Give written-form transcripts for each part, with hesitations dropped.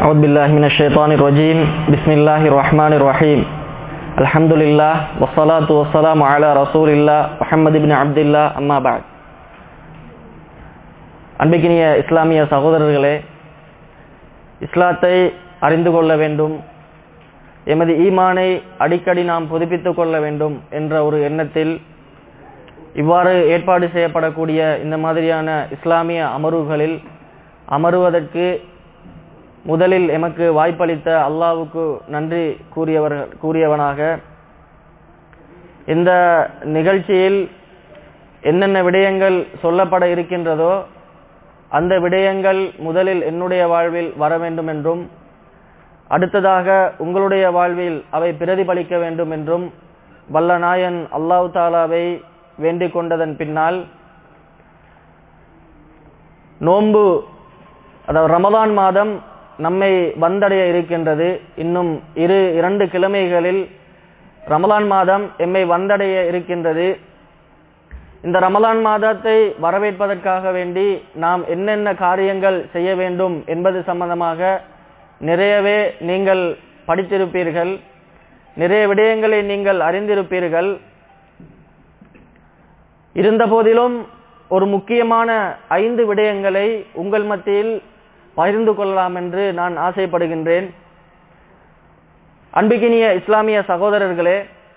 أعوذ بالله من الشيطان الرجيم بسم الله الرحمن الرحيم الحمد لله والصلاة والسلام على رسول الله محمد بن عبد الله أما بعد. அன்பிக்கினிய இஸ்லாமிய சகோதரர்களே, இஸ்லாத்தை அறிந்து கொள்ள வேண்டும், எமது ஈமானை அடிக்கடி நாம் புதுப்பித்துக் கொள்ள வேண்டும் என்ற ஒரு எண்ணத்தில் இவ்வாறு ஏற்பாடு செய்யப்படக்கூடிய இந்த மாதிரியான இஸ்லாமிய அமர்வுகளில் அமருவதற்கு முதலில் எமக்கு வாய்ப்பளித்த அல்லாஹ்வுக்கு நன்றி கூறியவனாக, இந்த நிகழ்ச்சியில் என்னென்ன விடயங்கள் சொல்லப்பட இருக்கின்றதோ அந்த விடயங்கள் முதலில் என்னுடைய வாழ்வில் வர வேண்டும் என்றும், அடுத்ததாக உங்களுடைய வாழ்வில் அவை பிரதிபலிக்க வேண்டும் என்றும் வல்ல நாயன் அல்லாஹ் தாலாவை வேண்டிக் கொண்டதன் பின்னால், நோன்பு அதாவது ரமலான் மாதம் நம்மை வந்தடைய இருக்கின்றது. இன்னும் இரண்டு கிழமைகளில் ரமலான் மாதம் எம்மை வந்தடைய இருக்கின்றது. இந்த ரமலான் மாதத்தை வரவேற்பதற்காக வேண்டி நாம் என்னென்ன காரியங்கள் செய்ய வேண்டும் என்பது சம்பந்தமாக நிறையவே நீங்கள் படித்திருப்பீர்கள், நிறைய விடயங்களை நீங்கள் அறிந்திருப்பீர்கள். இருந்த போதிலும் ஒரு முக்கியமான 5 விடயங்களை உங்கள் மத்தியில் பகிர்ந்து கொள்ளலாம் என்று நான் ஆசைப்படுகின்றேன். அன்பிக்கினிய இஸ்லாமிய சகோதரர்களே,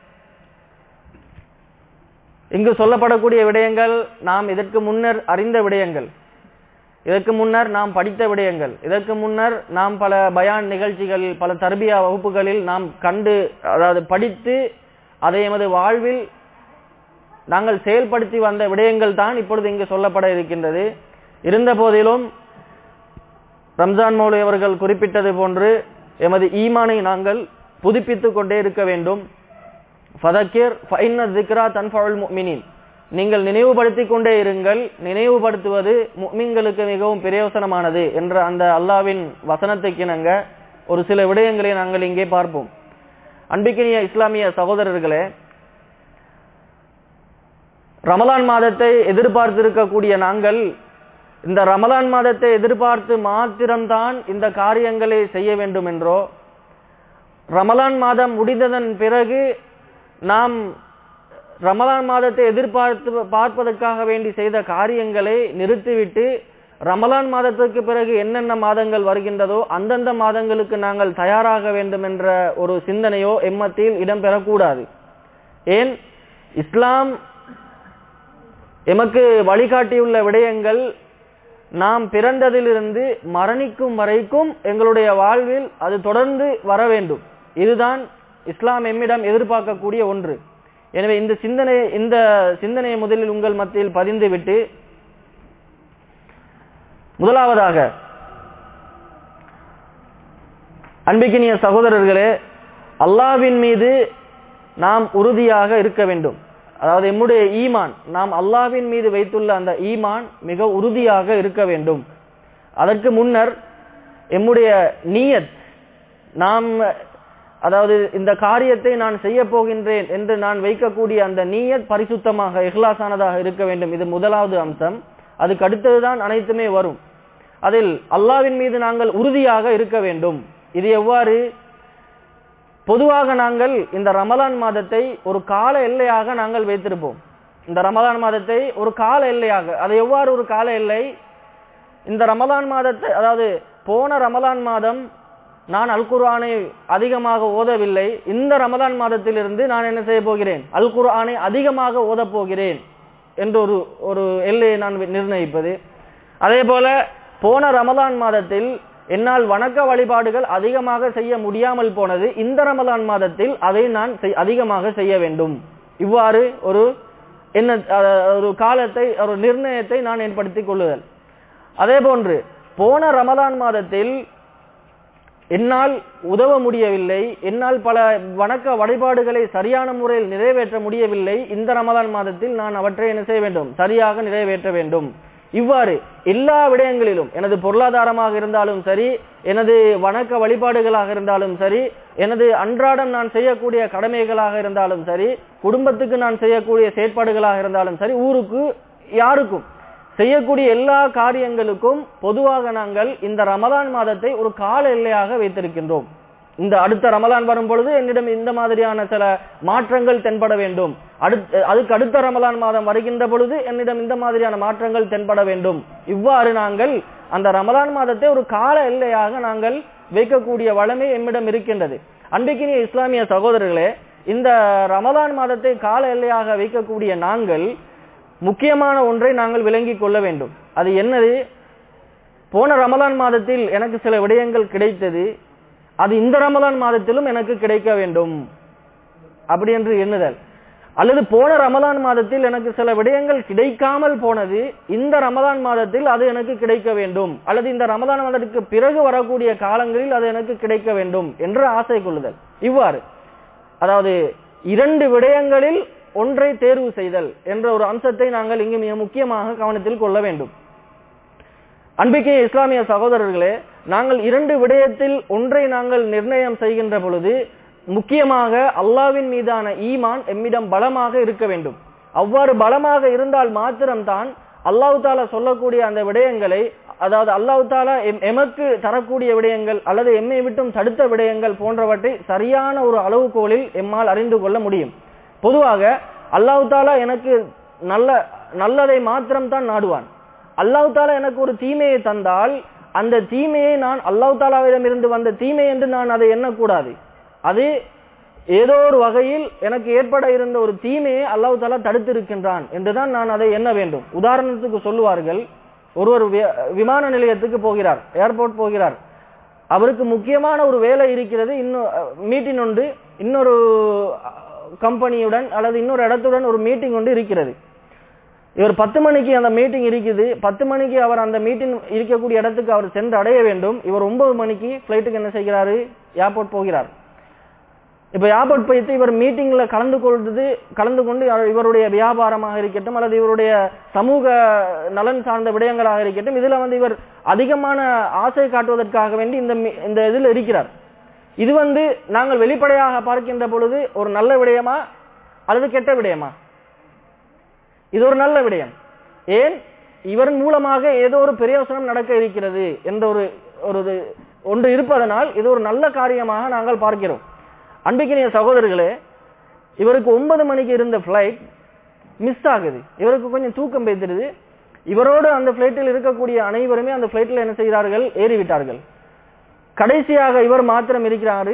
இங்கு சொல்லப்படக்கூடிய விடயங்கள் நாம் இதற்கு முன்னர் அறிந்த விடயங்கள், இதற்கு முன்னர் நாம் படித்த விடயங்கள், இதற்கு முன்னர் நாம் பல பயான் நிகழ்ச்சிகள், பல தர்பியா வகுப்புகளில் நாம் படித்து அதை எமது வாழ்வில் நாங்கள் செயல்படுத்தி வந்த விடயங்கள் தான் இப்பொழுது இங்கு சொல்லப்பட இருக்கின்றது. இருந்த போதிலும் ரம்ஜான் மௌலவி அவர்கள் குறிப்பிட்டது போன்று எமது ஈமானை நாங்கள் புதுப்பித்துக் கொண்டே இருக்க வேண்டும். ஃபதக்கிர் ஃபஇன்ன ذிக்ரா தன்ஃபஉல் முஃமினீன், நீங்கள் நினைவுபடுத்திக் கொண்டே இருங்கள், நினைவுபடுத்துவது முஃமின்களுக்கு மிகவும் பிரயோசனமானது என்ற அந்த அல்லாஹ்வின் வசனத்துக்கிணங்க ஒரு சில விடயங்களை நாங்கள் இங்கே பார்ப்போம். அன்பிக்கினிய இஸ்லாமிய சகோதரர்களே, ரமலான் மாதத்தை எதிர்பார்த்திருக்கக்கூடிய நாங்கள் இந்த ரமலான் மாதத்தை எதிர்பார்த்து மாத்திரம்தான் இந்த காரியங்களை செய்ய வேண்டும் என்றோ, ரமலான் மாதம் முடிந்ததன் பிறகு நாம் ரமலான் மாதத்தை பார்ப்பதற்காக வேண்டி செய்த காரியங்களை நிறுத்திவிட்டு ரமலான் மாதத்திற்கு பிறகு என்னென்ன மாதங்கள் வருகின்றதோ அந்தந்த மாதங்களுக்கு நாங்கள் தயாராக வேண்டும் என்ற ஒரு சிந்தனையோ எம்மத்தில் இடம்பெறக்கூடாது. ஏன், இஸ்லாம் எமக்கு வழிகாட்டியுள்ள விடயங்கள் நாம் பிறந்ததிலிருந்து மரணிக்கும் வரைக்கும் எங்களுடைய வாழ்வில் அது தொடர்ந்து வர வேண்டும். இதுதான் இஸ்லாம் எம்மிடம் எதிர்பார்க்கக்கூடிய ஒன்று. எனவே இந்த சிந்தனையை முதலில் உங்கள் மத்தியில் பதிந்துவிட்டு, முதலாவதாக அன்பிக்கினிய சகோதரர்களே, அல்லாஹ்வின் மீது நாம் உறுதியாக இருக்க வேண்டும். அதாவது எம்முடைய ஈமான், நாம் அல்லாஹ்வின் மீது வைத்துள்ள அந்த ஈமான் மிக உறுதியாக இருக்க வேண்டும். அதற்கு முன்னர் எம்முடைய நியத், நாம் இந்த காரியத்தை நான் செய்ய போகின்றேன் என்று நான் வைக்கக்கூடிய அந்த நியத் பரிசுத்தமாக இஹ்லாஸானதாக இருக்க வேண்டும். இது முதலாவது அம்சம். அதுக்கு அடுத்ததுதான் அனைத்துமே வரும். அதில் அல்லாஹ்வின் மீது நாங்கள் உறுதியாக இருக்க வேண்டும். இது எவ்வாறு? பொதுவாக நாங்கள் இந்த ரமலான் மாதத்தை ஒரு கால எல்லையாக நாங்கள் வைத்திருப்போம். இந்த ரமலான் மாதத்தை ஒரு கால எல்லையாக, அது எவ்வாறு ஒரு கால எல்லை? இந்த ரமலான் மாதத்தை, அதாவது போன ரமலான் மாதம் நான் அல் குர்ஆனை அதிகமாக ஓதவில்லை, இந்த ரமலான் மாதத்திலிருந்து நான் என்ன செய்ய போகிறேன், அல் குர்ஆனை அதிகமாக ஓதப் போகிறேன் என்று ஒரு எல்லையை நான் நிர்ணயிப்பது. அதே போல போன ரமலான் மாதத்தில் என்னால் வணக்க வழிபாடுகள் அதிகமாக செய்ய முடியாமல் போனது, இந்த ரமலான் மாதத்தில் அதை நான் அதிகமாக செய்ய வேண்டும். இவ்வாறு ஒரு காலத்தை, ஒரு நிர்ணயத்தை நான் ஏற்படுத்திக் கொள்ளுதல். அதே போன்று போன ரமலான் மாதத்தில் என்னால் உதவ முடியவில்லை, என்னால் பல வணக்க வழிபாடுகளை சரியான முறையில் நிறைவேற்ற முடியவில்லை, இந்த ரமலான் மாதத்தில் நான் அவற்றை என்ன செய்ய வேண்டும், சரியாக நிறைவேற்ற வேண்டும். இவ்வாறு எல்லா விடயங்களிலும், எனது பொருளாதாரமாக இருந்தாலும் சரி, எனது வணக்க வழிபாடுகளாக இருந்தாலும் சரி, எனது அன்றாடம் நான் செய்யக்கூடிய கடமைகளாக இருந்தாலும் சரி, குடும்பத்துக்கு நான் செய்யக்கூடிய செயற்பாடுகளாக இருந்தாலும் சரி, ஊருக்கு யாருக்கும் செய்யக்கூடிய எல்லா காரியங்களுக்கும் பொதுவாக நாங்கள் இந்த ரமலான் மாதத்தை ஒரு கால எல்லையாக வைத்திருக்கின்றோம். இந்த அடுத்த ரமலான் வரும் பொழுது என்னிடம் இந்த மாதிரியான சில மாற்றங்கள் தென்பட வேண்டும், அதுக்கு அடுத்த ரமலான் மாதம் வருகின்ற பொழுது என்னிடம் இந்த மாதிரியான மாற்றங்கள் தென்பட வேண்டும். இவ்வாறு நாங்கள் அந்த ரமலான் மாதத்தை ஒரு கால எல்லையாக நாங்கள் வைக்கக்கூடிய வளமை எம்மிடம் இருக்கின்றது. அன்பிக்கினிய இஸ்லாமிய சகோதரர்களே, இந்த ரமலான் மாதத்தை கால எல்லையாக வைக்கக்கூடிய நாங்கள் முக்கியமான ஒன்றை நாங்கள் விளங்கிக் கொள்ள வேண்டும். அது என்னது? போன ரமலான் மாதத்தில் எனக்கு சில விடயங்கள் கிடைத்தது, அது இந்த ரமலான் மாதத்திலும் எனக்கு கிடைக்க வேண்டும் அப்படி என்று எண்ணுதல். அல்லது போன ரமலான் மாதத்தில் எனக்கு சில விடயங்கள் கிடைக்காமல் போனது, இந்த ரமலான் மாதத்தில் அது எனக்கு கிடைக்க வேண்டும், அல்லது இந்த ரமலான் மாதத்துக்கு பிறகு வரக்கூடிய காலங்களில் அது எனக்கு கிடைக்க வேண்டும் என்று ஆசை கொள்ளுதல். இவ்வாறு அதாவது 2 விடயங்களில் ஒன்றை தேர்வு செய்தல் என்ற ஒரு அம்சத்தை நாங்கள் இங்கு மிக முக்கியமாக கவனத்தில் கொள்ள வேண்டும். அன்பிக்கிய இஸ்லாமிய சகோதரர்களே, நாங்கள் 2 விடயத்தில் ஒன்றை நாங்கள் நிர்ணயம் செய்கின்ற பொழுது முக்கியமாக அல்லாஹ்வின் மீதான ஈமான் எம்மிடம் பலமாக இருக்க வேண்டும். அவ்வாறு பலமாக இருந்தால் மாத்திரம்தான் அல்லாஹ் தாலா சொல்லக்கூடிய அந்த விடயங்களை, அதாவது அல்லாஹ் தாலா எமக்கு தரக்கூடிய விடயங்கள் அல்லது எம்மை விட்டும் தடுத்த விடயங்கள் போன்றவற்றை சரியான ஒரு அளவுகோலில் எம்மால் அறிந்து கொள்ள முடியும். பொதுவாக அல்லாஹ் தாலா எனக்கு நல்லதை மாத்திரம்தான் நாடுவான். அல்லாஹ் தாலா எனக்கு ஒரு தீமையை தந்தால் அந்த தீமையை நான் அல்லாஹ் தாலாவிடம் இருந்து வந்த தீமை என்று நான் அதை எண்ணக்கூடாது. அது ஏதோ ஒரு வகையில் எனக்கு ஏற்பட இருந்த ஒரு தீமையை அல்லாஹ் தாலா தடுத்திருக்கின்றான் என்றுதான் நான் அதை எண்ண வேண்டும். உதாரணத்துக்கு சொல்லுவார்கள், ஒருவர் விமான நிலையத்துக்கு போகிறார், ஏர்போர்ட் போகிறார், அவருக்கு முக்கியமான ஒரு வேலை இருக்கிறது, மீட்டிங் ஒன்று இன்னொரு கம்பெனியுடன் அல்லது இன்னொரு இடத்துடன் ஒரு மீட்டிங் ஒன்று இருக்கிறது. இவர் 10 மணிக்கு அந்த மீட்டிங் இருக்குது, 10 மணிக்கு அவர் அந்த மீட்டிங் இருக்கக்கூடிய இடத்துக்கு அவர் சென்று அடைய வேண்டும். இவர் 9 மணிக்கு பிளைட்டுக்கு என்ன செய்கிறாரு, ஏர்போர்ட் போகிறார். இப்ப ஏர்போர்ட் போயிட்டு இவர் மீட்டிங்ல கலந்து கொண்டு இவருடைய வியாபாரமாக இருக்கட்டும் அல்லது இவருடைய சமூக நலன் சார்ந்த விடயங்களாக இருக்கட்டும், இதுல இவர் அதிகமான ஆசை காட்டுவதற்காக வேண்டி இந்த இதில் இருக்கிறார். இது நாங்கள் வெளிப்படையாக பார்க்கின்ற பொழுது ஒரு நல்ல விடயமா அல்லது கெட்ட விடயமா? இது ஒரு நல்ல விடயம். ஏன்? இவரின் மூலமாக ஏதோ ஒரு பிரயோசனம் நடக்க இருக்கிறது என்ற ஒன்று இருப்பதனால் இது ஒரு நல்ல காரியமாக நாங்கள் பார்க்கிறோம். அன்பிக்கினிய சகோதரர்களே, இவருக்கு 9 மணிக்கு இருந்த பிளைட் மிஸ் ஆகுது. இவருக்கு கொஞ்சம் தூக்கம் பெய்திருது. இவரோடு அந்த பிளைட்டில் இருக்கக்கூடிய அனைவருமே அந்த பிளைட்ல என்ன செய்கிறார்கள், ஏறிவிட்டார்கள். கடைசியாக இவர் மாத்திரம் இருக்கிறாரு.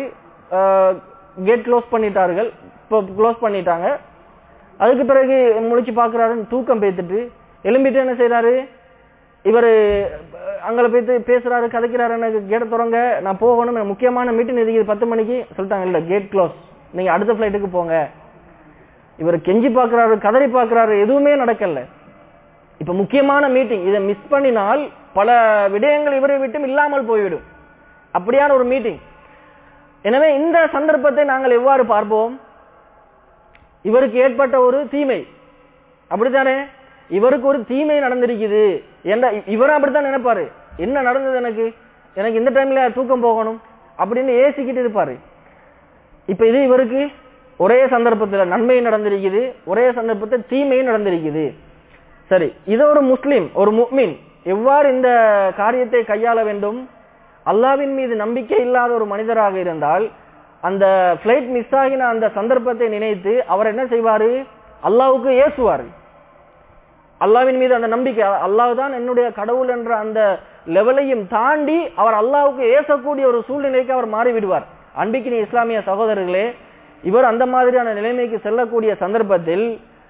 கேட் க்ளோஸ் பண்ணிட்டாங்க. அதுக்கு பிறகு முழிச்சு பாக்குறாரு, தூக்கம் பேத்துட்டு எலும்பிட்டு என்ன செய்யறாரு, இவர் அங்கே போயிட்டு பேசுறாரு, கதைக்கிறாரு, எனக்கு கேட்ட தொடங்க, நான் போகணும், முக்கியமான மீட்டிங் இருக்குது 10 மணிக்கு சொல்லிட்டாங்க. இல்ல, கேட் க்ளோஸ், நீங்க அடுத்த பிளைட்டுக்கு போங்க. இவர் கெஞ்சி பாக்குறாரு, கதறி பாக்குறாரு, எதுவுமே நடக்கல. இப்ப முக்கியமான மீட்டிங், இதை மிஸ் பண்ணினால் பல விடயங்கள் இவரை விட்டும் இல்லாமல் போய்விடும். அப்படியான ஒரு மீட்டிங். எனவே இந்த சந்தர்ப்பத்தை நாங்கள் எவ்வாறு பார்ப்போம்? இவருக்கு ஏற்பட்ட ஒரு தீமை, அப்படித்தானே? இவருக்கு ஒரு தீமை நடந்திருக்குது என்ற இவரும் அப்படித்தான் நினைப்பாரு. என்ன நடந்தது, எனக்கு இந்த டைம்ல தூக்கம் போகணும் அப்படின்னு ஏசிக்கிட்டு இருப்பாரு. இப்ப இது இவருக்கு ஒரே சந்தர்ப்பத்தில் நன்மை நடந்திருக்குது, ஒரே சந்தர்ப்பத்தில் தீமையும் நடந்திருக்குது. சரி, இது ஒரு முஸ்லிம், ஒரு முஃமின் எவ்வாறு இந்த காரியத்தை கையாள வேண்டும்? அல்லாஹ்வின் மீது நம்பிக்கை இல்லாத ஒரு மனிதராக இருந்தால் அந்த பிளைட் மிஸ் ஆகின அந்த சந்தர்ப்பத்தை நினைத்து அவர் என்ன செய்வாரு, அல்லாஹ்வுக்கு ஏசுவார். அல்லாஹ்வின் மீது அந்த நம்பிக்கை, அல்லாஹ் தான் என்னுடைய கடவுள் என்ற அந்த லெவலையும் தாண்டி அவர் அல்லாஹ்வுக்கு ஏசக்கூடிய ஒரு சூழ்நிலைக்கு அவர் மாறிவிடுவார். அன்பிக்கினிய இஸ்லாமிய சகோதரர்களே, இவர் அந்த மாதிரியான நிலைமைக்கு செல்லக்கூடிய சந்தர்ப்பத்தில்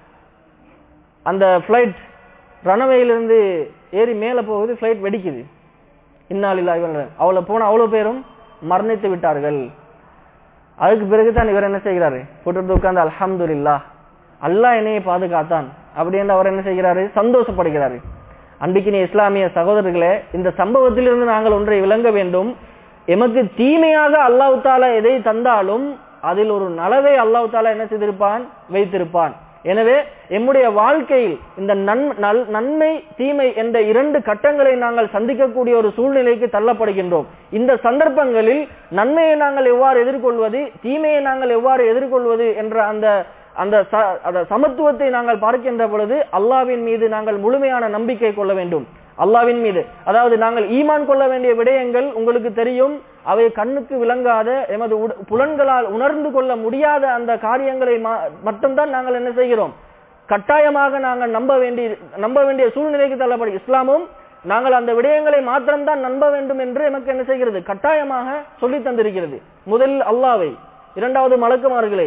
அந்த பிளைட் ரனவேயிலிருந்து ஏறி மேல போகுது, பிளைட் வெடிக்குது. இன்னாலில்லாஹி அவ்வளவு பேரும் மரணித்து விட்டார்கள். அதுக்கு பிறகுதான் இவர் என்ன செய்கிறாரு, போட்டு உட்கார்ந்து அல்ஹம்துலில்லாஹ், அல்லாஹ் என்னையை பாதுகாத்தான் அப்படின்னு அவர் என்ன செய்கிறாரு, சந்தோஷப்படுகிறாரு. அன்பிக்கினிய இஸ்லாமிய சகோதரர்களே, இந்த சம்பவத்திலிருந்து நாங்கள் ஒன்றை விளங்க வேண்டும். எமக்கு தீமையாக அல்லாஹ் தாலா எதை தந்தாலும் அதில் ஒரு நலவை அல்லாஹ் தாலா என்ன செய்திருப்பான், வைத்திருப்பான். எனவே எம்முடைய வாழ்க்கையில் இந்த நன்மை தீமை என்ற 2 கட்டங்களை நாங்கள் சந்திக்கக்கூடிய ஒரு சூழ்நிலைக்கு தள்ளப்படுகின்றோம். இந்த சந்தர்ப்பங்களில் நன்மையை நாங்கள் எவ்வாறு எதிர்கொள்வது, தீமையை நாங்கள் எவ்வாறு எதிர்கொள்வது என்ற அந்த சமத்துவத்தை நாங்கள் பார்க்கின்ற பொழுது அல்லாஹ்வின் மீது நாங்கள் முழுமையான நம்பிக்கை கொள்ள வேண்டும். அல்லாஹ்வின் மீது, அதாவது நாங்கள் ஈமான் கொள்ள வேண்டிய விடயங்கள் உங்களுக்கு தெரியும், அவை கண்ணுக்கு விளங்காத எமது புலன்களால் உணர்ந்து கொள்ள முடியாத அந்த காரியங்களை மட்டும்தான் நாங்கள் என்ன செய்கிறோம், கட்டாயமாக நாங்கள் நம்ப வேண்டிய சூழ்நிலைக்கு தள்ளப்படும். இஸ்லாமும் நாங்கள் அந்த விடயங்களை மாத்திரம்தான் நம்ப வேண்டும் என்று நமக்கு என்ன செய்கிறது, கட்டாயமாக சொல்லி தந்திருக்கிறது. முதலில் அல்லாஹ்வை, இரண்டாவது மலக்குமார்களை,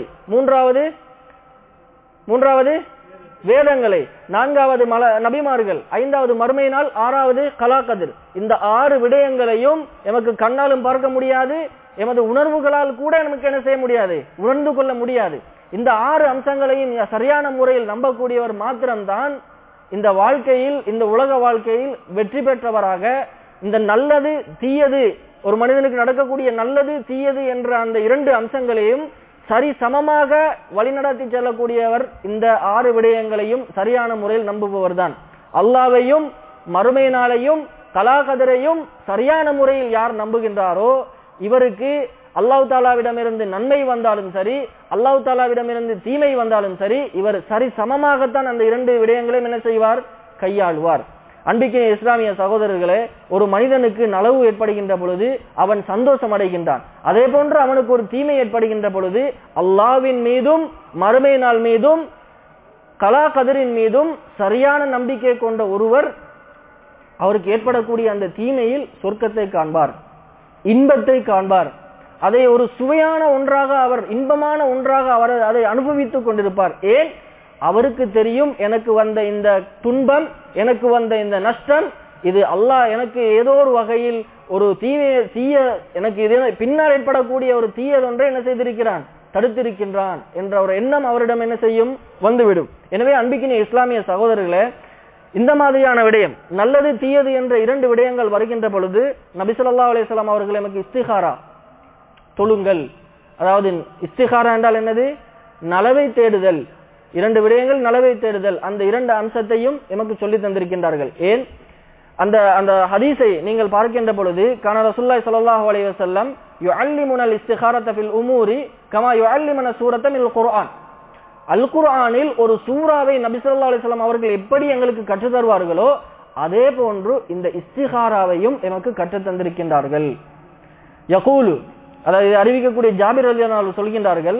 மூன்றாவது வேதங்களை, நான்காவது நபிமார்கள், ஐந்தாவது மறுமை நாள், ஆறாவது கலாகதிர். இந்த 6 விடயங்களையும் எமக்கு கண்ணாலும் பார்க்க முடியாது, எமது உணர்வுகளால் கூட நமக்கு என்ன செய்ய முடியாது, உணர்ந்து கொள்ள முடியாது. இந்த 6 அம்சங்களையும் சரியான முறையில் நம்பக்கூடியவர் மாத்திரம்தான் இந்த வாழ்க்கையில், இந்த உலக வாழ்க்கையில் வெற்றி பெற்றவராக, இந்த நல்லது தீயது, ஒரு மனிதனுக்கு நடக்கக்கூடிய நல்லது தீயது என்ற அந்த 2 அம்சங்களையும் சரி சமமாக வழிநடத்தி செல்லக்கூடியவர் இந்த 6 விடயங்களையும் சரியான முறையில் நம்புபவர் தான். அல்லாஹ்வையும் மறுமை நாளையும் கலாகதிரையும் சரியான முறையில் யார் நம்புகின்றாரோ இவருக்கு அல்லாஹ் தாலாவிடமிருந்து நன்மை வந்தாலும் சரி, அல்லாஹ் தாலாவிடமிருந்து தீமை வந்தாலும் சரி, இவர் சரி சமமாகத்தான் அந்த 2 விடயங்களையும் என்ன செய்வார், கையாள்வார். அன்பிக்கிற இஸ்லாமிய சகோதரர்களே, ஒரு மனிதனுக்கு நலவு ஏற்படுகின்ற பொழுது அவன் சந்தோஷம் அடைகின்றான். அதே போன்று அவனுக்கு ஒரு தீமை ஏற்படுகின்ற பொழுது அல்லாஹ்வின் மீதும் மறுமை நாள் மீதும் கலாகதிரின் மீதும் சரியான நம்பிக்கை கொண்ட ஒருவர் அவருக்கு ஏற்படக்கூடிய அந்த தீமையில் சொர்க்கத்தை காண்பார், இன்பத்தை காண்பார். அதை ஒரு சுவையான ஒன்றாக, அவர் இன்பமான ஒன்றாக அவர் அதை அனுபவித்துக் கொண்டிருப்பார். ஏன்? அவருக்கு தெரியும், எனக்கு வந்த இந்த துன்பம், எனக்கு வந்த இந்த நஷ்டம், இது அல்லாஹ் எனக்கு ஏதோ ஒரு வகையில் ஒரு தீய எனக்கு பின்னால் ஏற்படக்கூடிய ஒரு தீயதொன்றை என்ன செய்திருக்கிறான், தடுத்திருக்கின்றான் என்ற ஒரு எண்ணம் அவரிடம் என்ன செய்யும், வந்துவிடும். எனவே அன்பிக்கின இஸ்லாமிய சகோதரர்களே, இந்த மாதிரியான விடயம் நல்லது தீயது என்ற 2 விடயங்கள் வருகின்ற பொழுது நபி ஸல்லல்லாஹு அலைஹி வஸல்லம் அவர்கள் நமக்கு இஸ்திகாரா தொழுங்கள், அதாவது இஸ்திகாரா என்றால் என்னது, நலவை தேடுதல். 2 விடயங்கள் நலவை தேடுதல், அந்த 2 அம்சத்தையும் எமக்கு சொல்லி தந்திருக்கின்றார்கள். ஏன்? அந்த ஹதீஸை நீங்கள் பார்க்கின்ற பொழுது கான ரசூலுல்லாஹி ஸல்லல்லாஹு அலைஹி வஸல்லம் யுஅல்லிமுனல் இஸ்திகாரத ஃபில் உமூரி கமா யுஅல்லிமுன சூரத மினல் குர்ஆன். அல் குர்ஆனில் ஒரு சூராவை நபி ஸல்லல்லாஹு அலைஹி வஸல்லம் அவர்கள் எப்படி எங்களுக்கு கற்று தருவார்களோ அதே போன்று இந்த இஸ்திகாராவையும் எமக்கு கற்று தந்திருக்கின்றார்கள். யகூலு, அதாவது அறிவிக்கக்கூடிய ஜாபிர் ரலியல்லாஹு அன்ஹு சொல்கின்றார்கள்,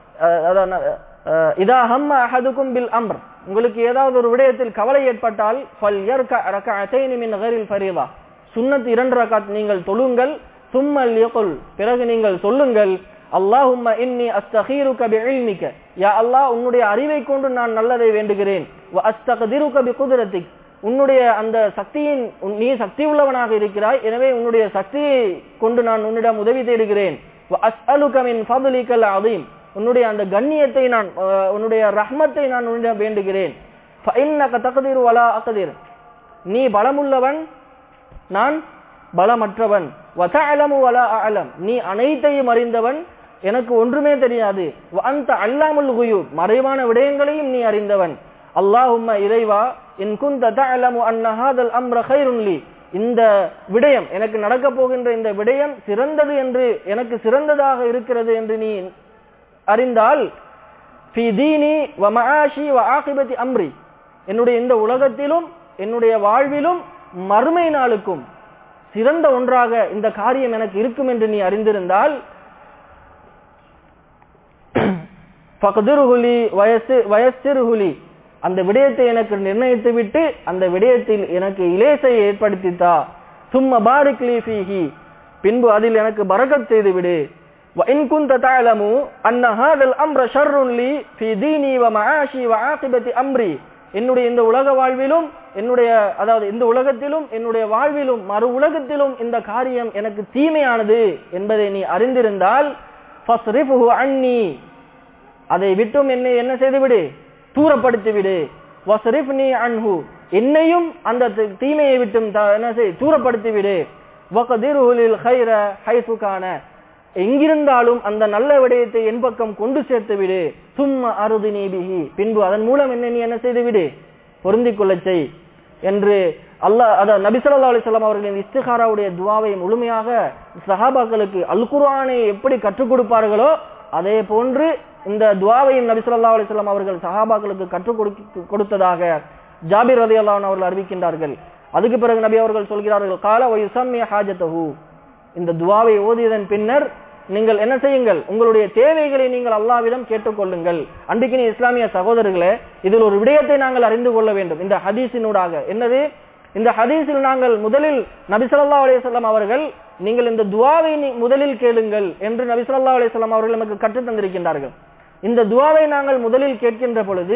இதா ஹம்ம அஹதுக்கும் பில் அம்ர், உங்களுக்கு ஏதாவது ஒரு விடயத்தில் கவலை ஏற்பட்டால் ஃபல்யர்க ரக்அத்தைன் மின் கைரில் ஃபரீதா, சுன்னத் 2 ரக்காத் நீங்கள் தொழுங்கள், சும்மல் யகுல், பிறகு நீங்கள் சொல்லுங்கள், அல்லாஹும்ம இன்னி அஸ்தகீருக பிஇல்மிக, யா அல்லாஹ் உன்னுடைய அறிவை கொண்டு நான் நல்லதை வேண்டுகிறேன், வ அஸ்தக்திருக பிகுத்ரத்திக், உன்னுடைய அந்த சக்தியின், நீ சக்தி உள்ளவனாக இருக்கிறாய், எனவே உன்னுடைய சக்தியை கொண்டு நான் உன்னிடம் உதவி தேடுகிறேன், வ அஸ்அலுக மின் ஃபத்லிகல் அதீம், உன்னுடைய அந்த கண்ணியத்தை நான், உன்னுடைய ரஹ்மத்தை நான் உன்னிடம் வேண்டுகிறேன், ஃபஇன்னக தக்திரு வலா அக்திர், நீ பலமுள்ளவன் நான் பலமற்றவன், வ தஅலமு வலா அஅலம், நீ அனைத்தையும் அறிந்தவன் எனக்கு ஒன்றுமே தெரியாது, வ அன்த அல்லாமுல் குயூப், மறைவான விடயங்களையும் நீ அறிந்தவன், அல்லாஹும்ம இறைவா இன் குன்த தஅலமு அன்ன ஹாதல் அம்ர கைருன் லி, இந்த விடயம் எனக்கு நடக்க போகின்ற இந்த விடயம் சிறந்தது என்று, எனக்கு சிறந்ததாக இருக்கிறது என்று நீ அறிந்தால், ஃபீ தீனி வ மஆஷி வ ஆகிபதி அம்ரி, என்னுடைய இந்த உலகத்திலும் என்னுடைய வாழ்விலும் மறுமை நாளுக்கும் சிறந்த ஒன்றாக இந்த காரியம் எனக்கு இருக்கும் என்று நீ அறிந்திருந்தால், ஃபக்திருஹுலி வயஸ்திருஹுலி, அந்த விடயத்தை எனக்கு நிர்ணயித்து விட்டு அந்த விடயத்தில் எனக்கு இலேசை ஏற்படுத்தித்தா, சும்ம பாரிக் லீ ஃபீஹி, பின்பு அதில் எனக்கு பரக்கத் செய்து விடு, வ இன் குன்த தஅலமு அன்ன ஹாதல் அம்ர ஷர்ருன் லீ ஃபீ தீனி வ மஆஷி வ ஆகிபதி அம்ரி, என்னுடைய இந்த உலக வாழ்விலும் அதாவது இந்த உலகத்திலும் என்னுடைய வாழ்விலும் மறு உலகத்திலும் இந்த காரியம் எனக்கு தீமையானது என்பதை நீ அறிந்திருந்தால், ஃபஸ்ரிஃபுஹு அன்னி, அதை விட்டும் என்னை என்ன செய்துவிடு, தூரப்படுத்தி விடு, வஸ்ரிஃப்னி அன்ஹு, என்னையும் அந்த தீமையை விட்டும் என்ன செய், தூரப்படுத்தி விடு, வக்திருஹு லில் கைர ஹைஸு கான, எங்கிருந்தாலும் அந்த நல்ல விடயத்தை என் பக்கம் கொண்டு சேர்த்து விடு, சும்ம அருதினி பிஹி, பின்பு அதன் மூலம் என்னை நீ என்ன செய்து விடு, பொருந்திக் கொள்ளச் செய் என்று அல்லாஹ், அதாவது நபி ஸல்லல்லாஹு அலைஹி வஸல்லம் அவர்களின் இஸ்திகாராவுடைய துஆவை முழுமையாக சஹாபாக்களுக்கு அல் குர்ஆனை எப்படி கற்றுக் கொடுப்பார்களோ அதே போன்று இந்த துஆவையும் நபி ஸல்லல்லாஹு அலைஹி வஸல்லம் அவர்கள் சஹாபாக்களுக்கு கற்றுக் கொடுத்ததாக ஜாபிர் ரலியல்லாஹு அன்ஹு அவர்கள் அறிவிக்கின்றார்கள். அதுக்கு பிறகு நபி அவர்கள் சொல்கிறார்கள், கால வயுசம்மி ஹாஜதஹு, இந்த துஆவை ஓதியதன் பின்னர் நீங்கள் என்ன செய்யுங்கள், உங்களுடைய தேவைகளை நீங்கள் அல்லாஹ்விடம் கேட்டுக்கொள்ளுங்கள். அன்பிக்கினி இஸ்லாமிய சகோதரர்களே, இதில் ஒரு விடயத்தை நாங்கள் அறிந்து கொள்ள வேண்டும். இந்த ஹதீஸினூடாக என்னது, இந்த ஹதீஸில் நாங்கள் முதலில் நபி ஸல்லல்லாஹு அலைஹி வஸல்லம் அவர்கள் நீங்கள் இந்த துஆவை முதலில் கேளுங்கள் என்று நபி ஸல்லல்லாஹு அலைஹி வஸல்லம் அவர்கள் நமக்கு கற்றுத் தந்திருக்கின்றார்கள். இந்த துஆவை நாங்கள் முதலில் கேட்கின்ற பொழுது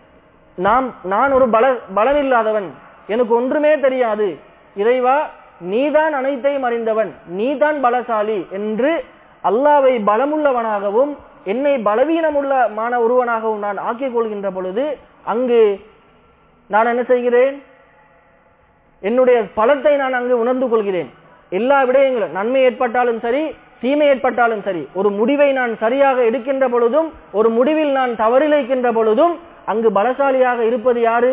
நான் ஒரு பலனில்லாதவன், எனக்கு ஒன்றுமே தெரியாது, இறைவா நீதான் அனைத்தையும் அறிந்தவன், நீதான் பலசாலி என்று அல்லாஹ்வை பலமுள்ளவனாகவும் என்னை பலவீனமுள்ளமான ஒருவனாகவும் நான் ஆக்கிக் கொள்கின்ற பொழுது அங்கு நான் என்ன செய்கிறேன், என்னுடைய பலத்தை நான் அங்கு உணர்ந்து கொள்கிறேன். எல்லா விடயங்களும் நன்மை ஏற்பட்டாலும் சரி தீமை ஏற்பட்டாலும் சரி, ஒரு முடிவை நான் சரியாக எடுக்கின்ற பொழுதும் ஒரு முடிவில் நான் தவறிழைக்கின்ற பொழுதும் அங்கு பலசாலியாக இருப்பது யாரு?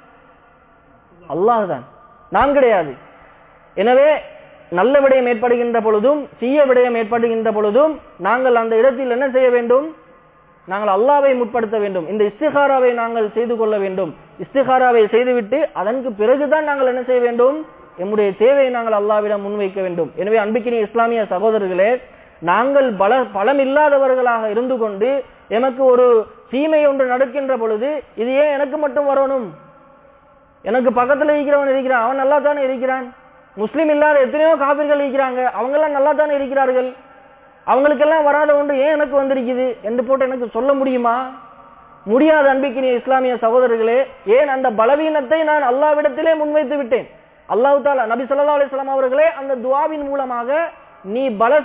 அல்லாஹ் தான், நான் கிடையாது. எனவே நல்ல விடயம் ஏற்படுகின்ற பொழுதும் தீய விடயம் ஏற்படுகின்ற பொழுதும் நாங்கள் அந்த இடத்தில் என்ன செய்ய வேண்டும், நாங்கள் அல்லாஹ்வை முற்படுத்த வேண்டும். இந்த இஸ்திகாராவை நாங்கள் செய்து கொள்ள வேண்டும். இஸ்திகாராவை செய்துவிட்டு அதற்கு பிறகுதான் நாங்கள் என்ன செய்ய வேண்டும், நம்முடைய தேவையை நாங்கள் அல்லாஹ்விடம் முன்வைக்க வேண்டும். எனவே அன்பிக்கினிய இஸ்லாமிய சகோதரர்களே, நாங்கள் பலம் இல்லாதவர்களாக இருந்து கொண்டு எமக்கு ஒரு தீமை ஒன்று நடக்கின்ற பொழுது இது ஏன் எனக்கு மட்டும் வரணும், எனக்கு பக்கத்தில் இருக்கிறவன் இருக்கிறான், அவன் நல்லா தானே இருக்கிறான், முஸ்லீம் இல்லாத எத்தனையோ காபிர்கள் இருக்கிறாங்க, அவங்க எல்லாம் நல்லா தானே இருக்கிறார்கள், அவங்களுக்கெல்லாம் வராத ஒன்று ஏன் எனக்கு வந்திருக்குது என்று போட்டு எனக்கு சொல்ல முடியுமா? முடியாது. அன்பிக்கினிய இஸ்லாமிய சகோதரர்களே, ஏன் அந்த பலவீனத்தை நான் அல்லாஹ்விடத்திலே முன்வைத்து விட்டேன். அல்லாஹ் தஆலா நபி ஸல்லல்லாஹு அலைஹி வஸல்லம் அவர்களே அந்த துஆவின் மூலமாக நீ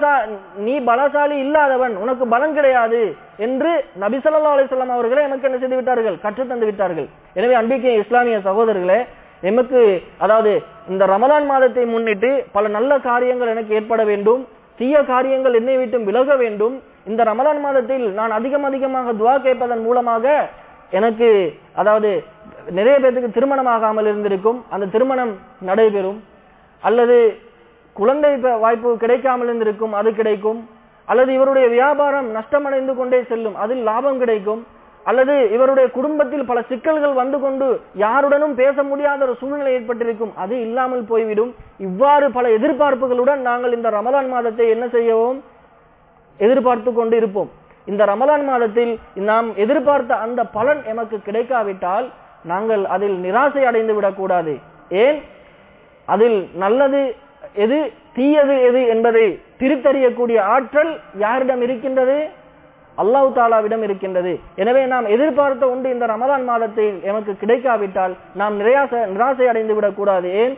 பலசாலி இல்லாதவன், உனக்கு பலம் கிடையாது என்று நபி ஸல்லல்லாஹு அலைஹி வஸல்லம் அவர்களே எனக்கு என்ன செய்து விட்டார்கள், கற்றுத் தந்து விட்டார்கள். எனவே அன்பிக்கினிய இஸ்லாமிய சகோதரர்களே, எமக்கு அதாவது இந்த ரமலான் மாதத்தை முன்னிட்டு பல நல்ல காரியங்கள் எனக்கு ஏற்பட வேண்டும், தீய காரியங்கள் என்னை விட்டு விலக வேண்டும். இந்த ரமலான் மாதத்தில் நான் அதிகமாக துஆ கேட்பதன் மூலமாக எனக்கு அதாவது நிறைய பேருக்கு திருமணமாகாமல் இருந்திருக்கும், அந்த திருமணம் நடைபெறும், அல்லது குழந்தை வாய்ப்பு கிடைக்காமல் இருந்திருக்கும், அது கிடைக்கும், அல்லது இவருடைய வியாபாரம் நஷ்டமடைந்து கொண்டே செல்லும், அதில் லாபம் கிடைக்கும், அல்லது இவருடைய குடும்பத்தில் பல சிக்கல்கள் வந்து கொண்டு யாருடனும் பேச முடியாத ஒரு சூழ்நிலை ஏற்பட்டிருக்கும், அது இல்லாமல் போய்விடும். இவ்வாறு பல எதிர்பார்ப்புகளுடன் நாங்கள் இந்த ரமலான் மாதத்தை என்ன செய்யவும் எதிர்பார்த்து கொண்டு இருப்போம். இந்த ரமலான் மாதத்தில் நாம் எதிர்பார்த்த அந்த பலன் எமக்கு கிடைக்காவிட்டால் நாங்கள் அதில் நிராசை அடைந்து விடக்கூடாது. ஏன், அதில் நல்லது எது தீயது எது என்பதை பிரித்தறியக்கூடிய ஆற்றல் யாரிடம் இருக்கின்றது? அல்லாஹ் தாலாவிடம் இருக்கின்றது. எனவே நாம் எதிர்பார்த்த ஒன்று இந்த ரமலான் மாதத்தில் எமக்கு கிடைக்காவிட்டால் நாம் நிராசை அடைந்து விடக்கூடாது. ஏன்,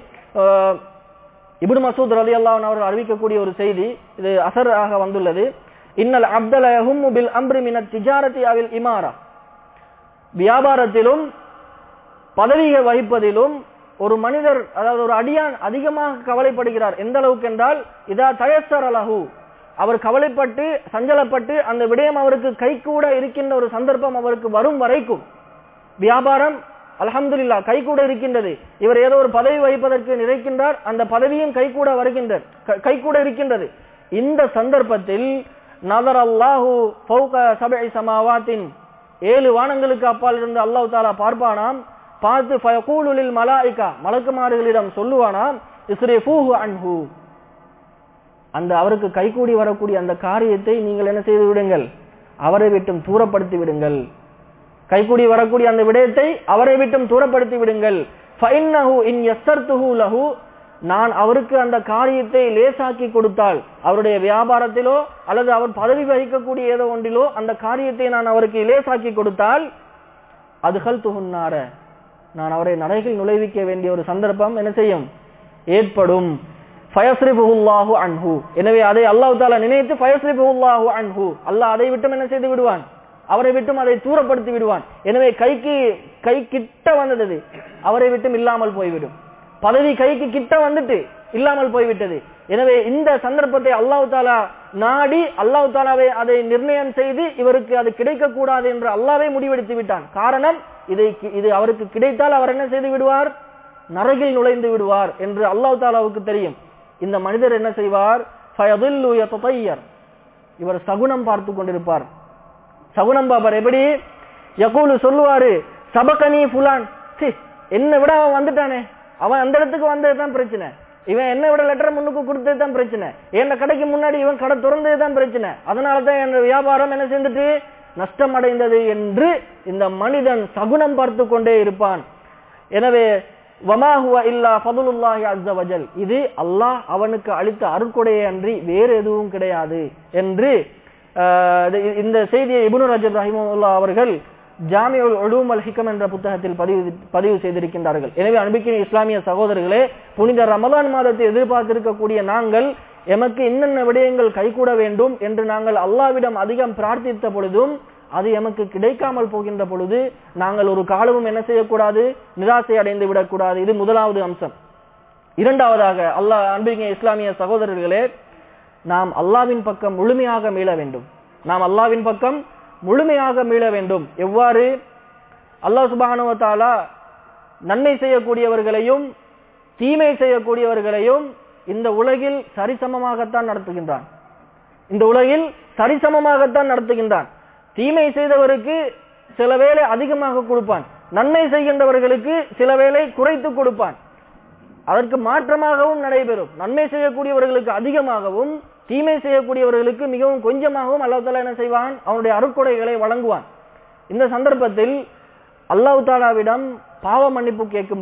இப்னு மஸ்ஊத் ரலியல்லாஹு அன்ஹு அவர்கள் அறிவிக்கக்கூடிய ஒரு செய்தி, இது அஸராக வந்துள்ளது. இன்னல் அப்தல யஹும்மு பில் அம்ரி மினத் திஜாரத்தி அவில் இமாரா, வியாபாரத்திலும் பதவி வகிப்பதிலும் ஒரு மனிதர் அதாவது ஒரு அடியான் அதிகமாக கவலைப்படுகிறார். எந்த அளவுக்கு என்றால், இதா தயஸ்ஸர லஹு, அவர் கவலைப்பட்டு சஞ்சலப்பட்டு அந்த விடயம் அவருக்கு கைகூட இருக்கின்ற ஒரு சந்தர்ப்பம் அவருக்கு வரும் வரைக்கும், வியாபாரம் அல்ஹம்துலில்லாஹ் கைகூட இருக்கின்றது, இவர் ஏதோ ஒரு பதவி வகிப்பதற்கு நினைக்கின்றார், அந்த பதவியும் கைகூட இருக்கின்றது. இந்த சந்தர்ப்பத்தில் நதர் அல்லாஹு ஃபௌக சபஇ சமாவாத்தின், 7 வானங்களுக்கு அப்பால் இருந்து அல்லாஹ் தஆலா பார்ப்பானாம், பார்த்து ஃபயகூலு லில் மலாயிகா, மலக்குமார்களிடம் சொல்லுவானாம், இஸ்ரிஃபூஹு அன்ஹு, அந்த அவருக்கு கைகூடி வரக்கூடிய அந்த காரியத்தை நீங்கள் என்ன செய்து விடுங்கள், அவரை விட்டும் தூரப்படுத்தி விடுங்கள். கைகூடி வரக்கூடிய அந்த விடயத்தை அவரை விட்டும் தூரப்படுத்தி விடுங்கள். ஃபஇன்னஹு இன் யஸ்ஸர்துஹு லஹு, நான் அவருக்கு அந்த காரியத்தை லேசாக்கி கொடுத்தால், அவருடைய வியாபாரத்திலோ அல்லது அவர் பதவி வகிக்கக்கூடிய ஏதோ ஒன்றிலோ அந்த காரியத்தை நான் அவருக்கு லேசாக்கி கொடுத்தால், அதுகல்துஹுன் நார, நான் அவரை நரகில் நுழைவிக்க வேண்டிய ஒரு சந்தர்ப்பம் என்ன செய்யும், ஏற்படும். ஃபயஸ்ரிஃபுல்லாஹு அன்ஹு, எனவே அதை அல்லாஹ் தஆலா நினைத்து ஃபயஸ்ரிஃபுல்லாஹு அன்ஹு, அல்லாஹ் அதை விட்டும் என்ன செய்து விடுவான், அவரை விட்டும் அதை தூரப்படுத்தி விடுவான். எனவே கை கிட்ட வந்தது அவரை விட்டும் இல்லாமல் போய்விடும். பதவி கைக்கு கிட்ட வந்துட்டு இல்லாமல் போய்விட்டது. எனவே இந்த சந்தர்ப்பத்தை அல்லாஹ் தஆலா நாடி அல்லாஹ் தஆலாவை அதை நிர்ணயம் செய்து இவருக்கு அது கிடைக்க கூடாது என்று அல்லாஹ்வே முடிவெடுத்து விட்டான். காரணம், இது அவருக்கு கிடைத்தால் அவர் என்ன செய்து விடுவார், நரகில் நுழைந்து விடுவார் என்று அல்லாஹ் தஆலாவுக்கு தெரியும். இந்த மனிதர் என்ன செய்வார், ஃபயதில்லு யததய்யர், இவர் சகுனம் பார்த்து கொண்டிருப்பார், சகுனம் பாப்பார். எப்படி? யகூலு சொல்லுவாரு, சபகனி ஃபுலான், என்ன விட அவன் வந்துட்டானே, அவன் அந்த இடத்துக்கு வந்ததுதான் பிரச்சனை, இவன் என்ன விட லெட்டர் முன்னுக்கு கொடுத்தது தான் பிரச்சனை, என்ன கடைக்கு முன்னாடி இவன் கடை திறந்தது தான் பிரச்சனை, அதனாலதான் என் வியாபாரம் என்ன செஞ்சுட்டு நஷ்டம் அடைந்தது என்று இந்த மனிதன் சகுனம் பார்த்து கொண்டே இருப்பான். எனவே வமா ஹுவ இல்லா ஃபதுலுல்லாஹி அஸ்ஸ வஜல், இது அல்லாஹ் அவனுக்கு அளித்த அருட்கொடையை அன்றி வேறு எதுவும் கிடையாது என்று இந்த செய்தியை இப்னு ரஜப் ரஹிமஹுல்லாஹ் அவர்கள் ஜாமிஉல் உலூம் வல் ஹிகம் என்ற புத்தகத்தில் பதிவு செய்திருக்கின்றார்கள். எனவே அன்பிற்கினிய இஸ்லாமிய சகோதரர்களே, புனித ரமலான் மாதத்தை எதிர்பார்த்திருக்கக்கூடிய நாங்கள் எமக்கு என்னென்ன விடயங்கள் கைகூட வேண்டும் என்று நாங்கள் அல்லாஹ்விடம் அதிகம் பிரார்த்தித்த பொழுதும் அது எமக்கு கிடைக்காமல் போகின்ற பொழுது நாங்கள் ஒரு காலமும் என்ன செய்யக்கூடாது, நிராசை அடைந்து விடக்கூடாது. இது முதலாவது அம்சம். இரண்டாவதாக அன்பிற்கினிய இஸ்லாமிய சகோதரர்களே, நாம் அல்லாஹ்வின் பக்கம் முழுமையாக மீள வேண்டும். நாம் அல்லாஹ்வின் பக்கம் முழுமையாக மீள வேண்டும். எவ்வாறு? அல்லாஹ் சுப்ஹானஹு வ தஆலா நன்மை செய்யக்கூடியவர்களையும் தீமை செய்யக்கூடியவர்களையும் இந்த உலகில் சரிசமமாகத்தான் நடத்துகின்றான். இந்த உலகில் சரிசமமாகத்தான் நடத்துகின்றான். தீமை செய்தவருக்கு சில வேளை அதிகமாக கொடுப்பான், நன்மை செய்கின்றவர்களுக்கு சில வேளை குறைத்து கொடுப்பான். அதற்கு மாற்றமாகவும் நடைபெறும். நன்மை செய்யக்கூடியவர்களுக்கு அதிகமாகவும் தீமை செய்யக்கூடியவர்களுக்கு மிகவும் கொஞ்சமாகவும் அல்லாஹ் தஆலா என்ன செய்வான், அவனுடைய அருட்கொடைகளை வழங்குவான். இந்த சந்தர்ப்பத்தில் அல்லாஹ் தஆலாவிடம் பாவ மன்னிப்பு கேட்கும்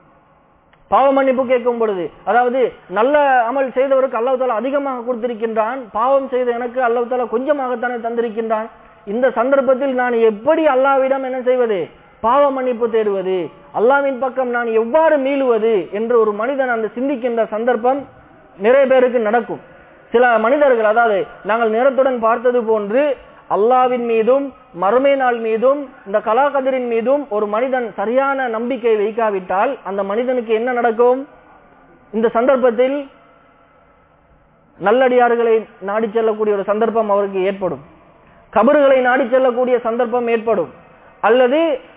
பொழுது அதாவது நல்ல அமல் செய்தவருக்கு அல்லாஹ் தஆலா அதிகமாக கொடுத்திருக்கின்றான், பாவம் செய்த எனக்கு அல்லாஹ் தஆலா கொஞ்சமாகத்தானே தந்திருக்கின்றான். இந்த சந்தர்ப்பத்தில் நான் எப்படி அல்லாஹ்விடம் என்ன செய்வது, பாவ மன்னிப்பு தேடுவது, அல்லாஹ்வின் பக்கம் நான் எவ்வாறு மீளுவது என்று ஒரு மனிதன் அந்த சிந்திக்கின்ற சந்தர்ப்பம் நிறைய பேருக்கு நடக்கும். சில மனிதர்கள், அதாவது நாங்கள் நேரத்துடன் பார்த்தது போன்று அல்லாஹ்வின் மீதும் மறுமை நாள் மீதும் இந்த கலாகதிரின் மீதும் ஒரு மனிதன் சரியான நம்பிக்கை வைக்காவிட்டால் அந்த மனிதனுக்கு என்ன நடக்கும்? இந்த சந்தர்ப்பத்தில் நல்லடியார்களை நாடி செல்லக்கூடிய ஒரு சந்தர்ப்பம் அவருக்கு ஏற்படும், கபறுகளை நாடி செல்லக்கூடிய சந்தர்ப்பம் ஏற்படும், அல்லது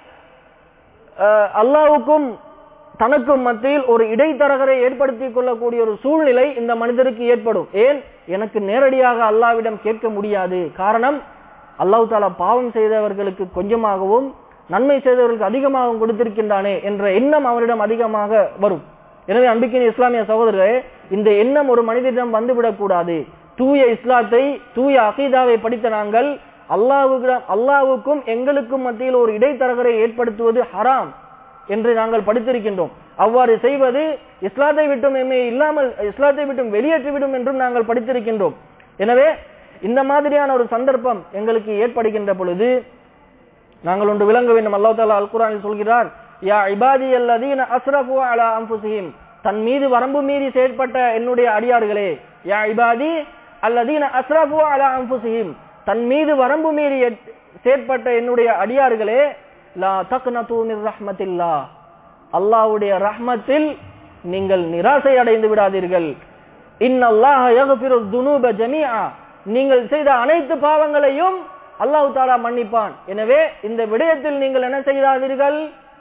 அல்லாஹ்வுக்கும் தனக்கும் மத்தியில் ஒரு இடைத்தரகரை ஏற்படுத்திக் கொள்ளக்கூடிய ஒரு சூழ்நிலை இந்த மனிதருக்கு ஏற்படும். ஏன்? எனக்கு நேரடியாக அல்லாஹ்விடம் கேட்க முடியாது. காரணம், அல்லாஹ் தஆலா பாவம் செய்தவர்களுக்கு கொஞ்சமாகவும் நன்மை செய்தவர்களுக்கு அதிகமாகவும் கொடுத்திருக்கின்றானே என்ற எண்ணம் அவரிடம் அதிகமாக வரும். எனவே அன்பிற்கினிய இஸ்லாமிய சகோதரர்களே, இந்த எண்ணம் ஒரு மனிதனிடம் வந்துவிடக் கூடாது. தூய இஸ்லாத்தை, தூய அகீதாவை படித்த நாங்கள் அல்லாஹ்வுக்கும் எங்களுக்கும் மத்தியில் ஒரு இடைத்தரகரை ஏற்படுத்துவது ஹராம் என்று நாங்கள் படித்திருக்கின்றோம். அவ்வாறு செய்வது இஸ்லாத்தை விட்டும் இஸ்லாத்தை விட்டும் வெளியேற்றிவிடும் என்றும் நாங்கள் படித்திருக்கின்றோம். எனவே இந்த மாதிரியான ஒரு சந்தர்ப்பம் எங்களுக்கு ஏற்படுகின்ற பொழுது நாங்கள் ஒன்று விளங்க வேண்டும். அல்லாஹ் தஆலா அல் குர்ஆனில் சொல்கிறார், யா இபாதியல்லதீன அஸ்ரஃபு அலா அன்ஃபுஸிஹிம், தன் மீது வரம்பு மீறி செயல்பட்ட என்னுடைய அடியார்களே, யா இபாதி அல்லதீன அஸ்ரஃபு அலா அன்ஃபுஸிஹிம், தன் மீது வரம்பு மீறி செயல்பட்ட என்னுடைய அடியார்களே, லா தக்னது மிர் ரஹ்மத்தில்லாஹ், அல்லாஹ்வுடைய ரஹ்மத்தில் நீங்கள் நிராசை அடைந்து விடாதீர்கள். இன்னல்லாஹ யக்ஃபிரு ذுனூப ஜமீஆ, நீங்கள் செய்த அனைத்து பாவங்களையும் அல்லாஹ் தஆலா மன்னிப்பான். எனவே இந்த விடயத்தில் நீங்கள் என்ன செய்யாதீர்கள்,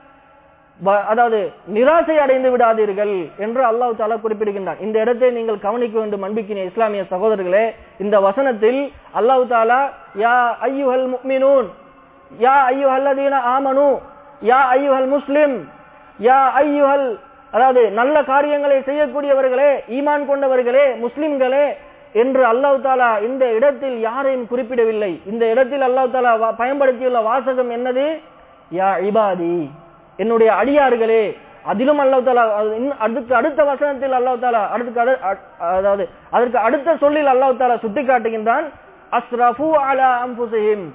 அதாவது நிராசை அடைந்து விடாதீர்கள் என்று அல்லாஹ் தஆலா குறிப்பிடுகின்றான். இந்த இடத்தை நீங்கள் கவனிக்க வேண்டும் அன்பிற்கினிய இஸ்லாமிய சகோதரர்களே. இந்த வசனத்தில் அல்லாஹ் தஆலா யா அய்யுஹல் முஃமினூன், யா அய்யுஹல்லதீன ஆமனு, யா அய்யுஹல் முஸ்லிம், யா அய்யுஹல், அதாவது நல்ல காரியங்களை செய்யக்கூடியவர்களே, ஈமான் கொண்டவர்களே, முஸ்லிம்களே என்று அல்லாஹ் தஆலா இந்த இடத்தில் யாரையும் குறிப்பிடவில்லை. இந்த இடத்தில் அல்லாஹ் தஆலா பயன்படுத்தியுள்ள வாசகம் என்னது? யா இபாதி, என்னுடைய அடியார்களே. அதிலும் அல்லாஹ் தஆலா அடுத்த வசனத்தில் அல்லாஹ் தஆலா அதாவது அதற்கு அடுத்த சொல்லில் அல்லாஹ் தஆலா சுட்டிக்காட்டுகின்றான், அஸ்ரஃபு அலா அன்ஃபுஸிஹிம்,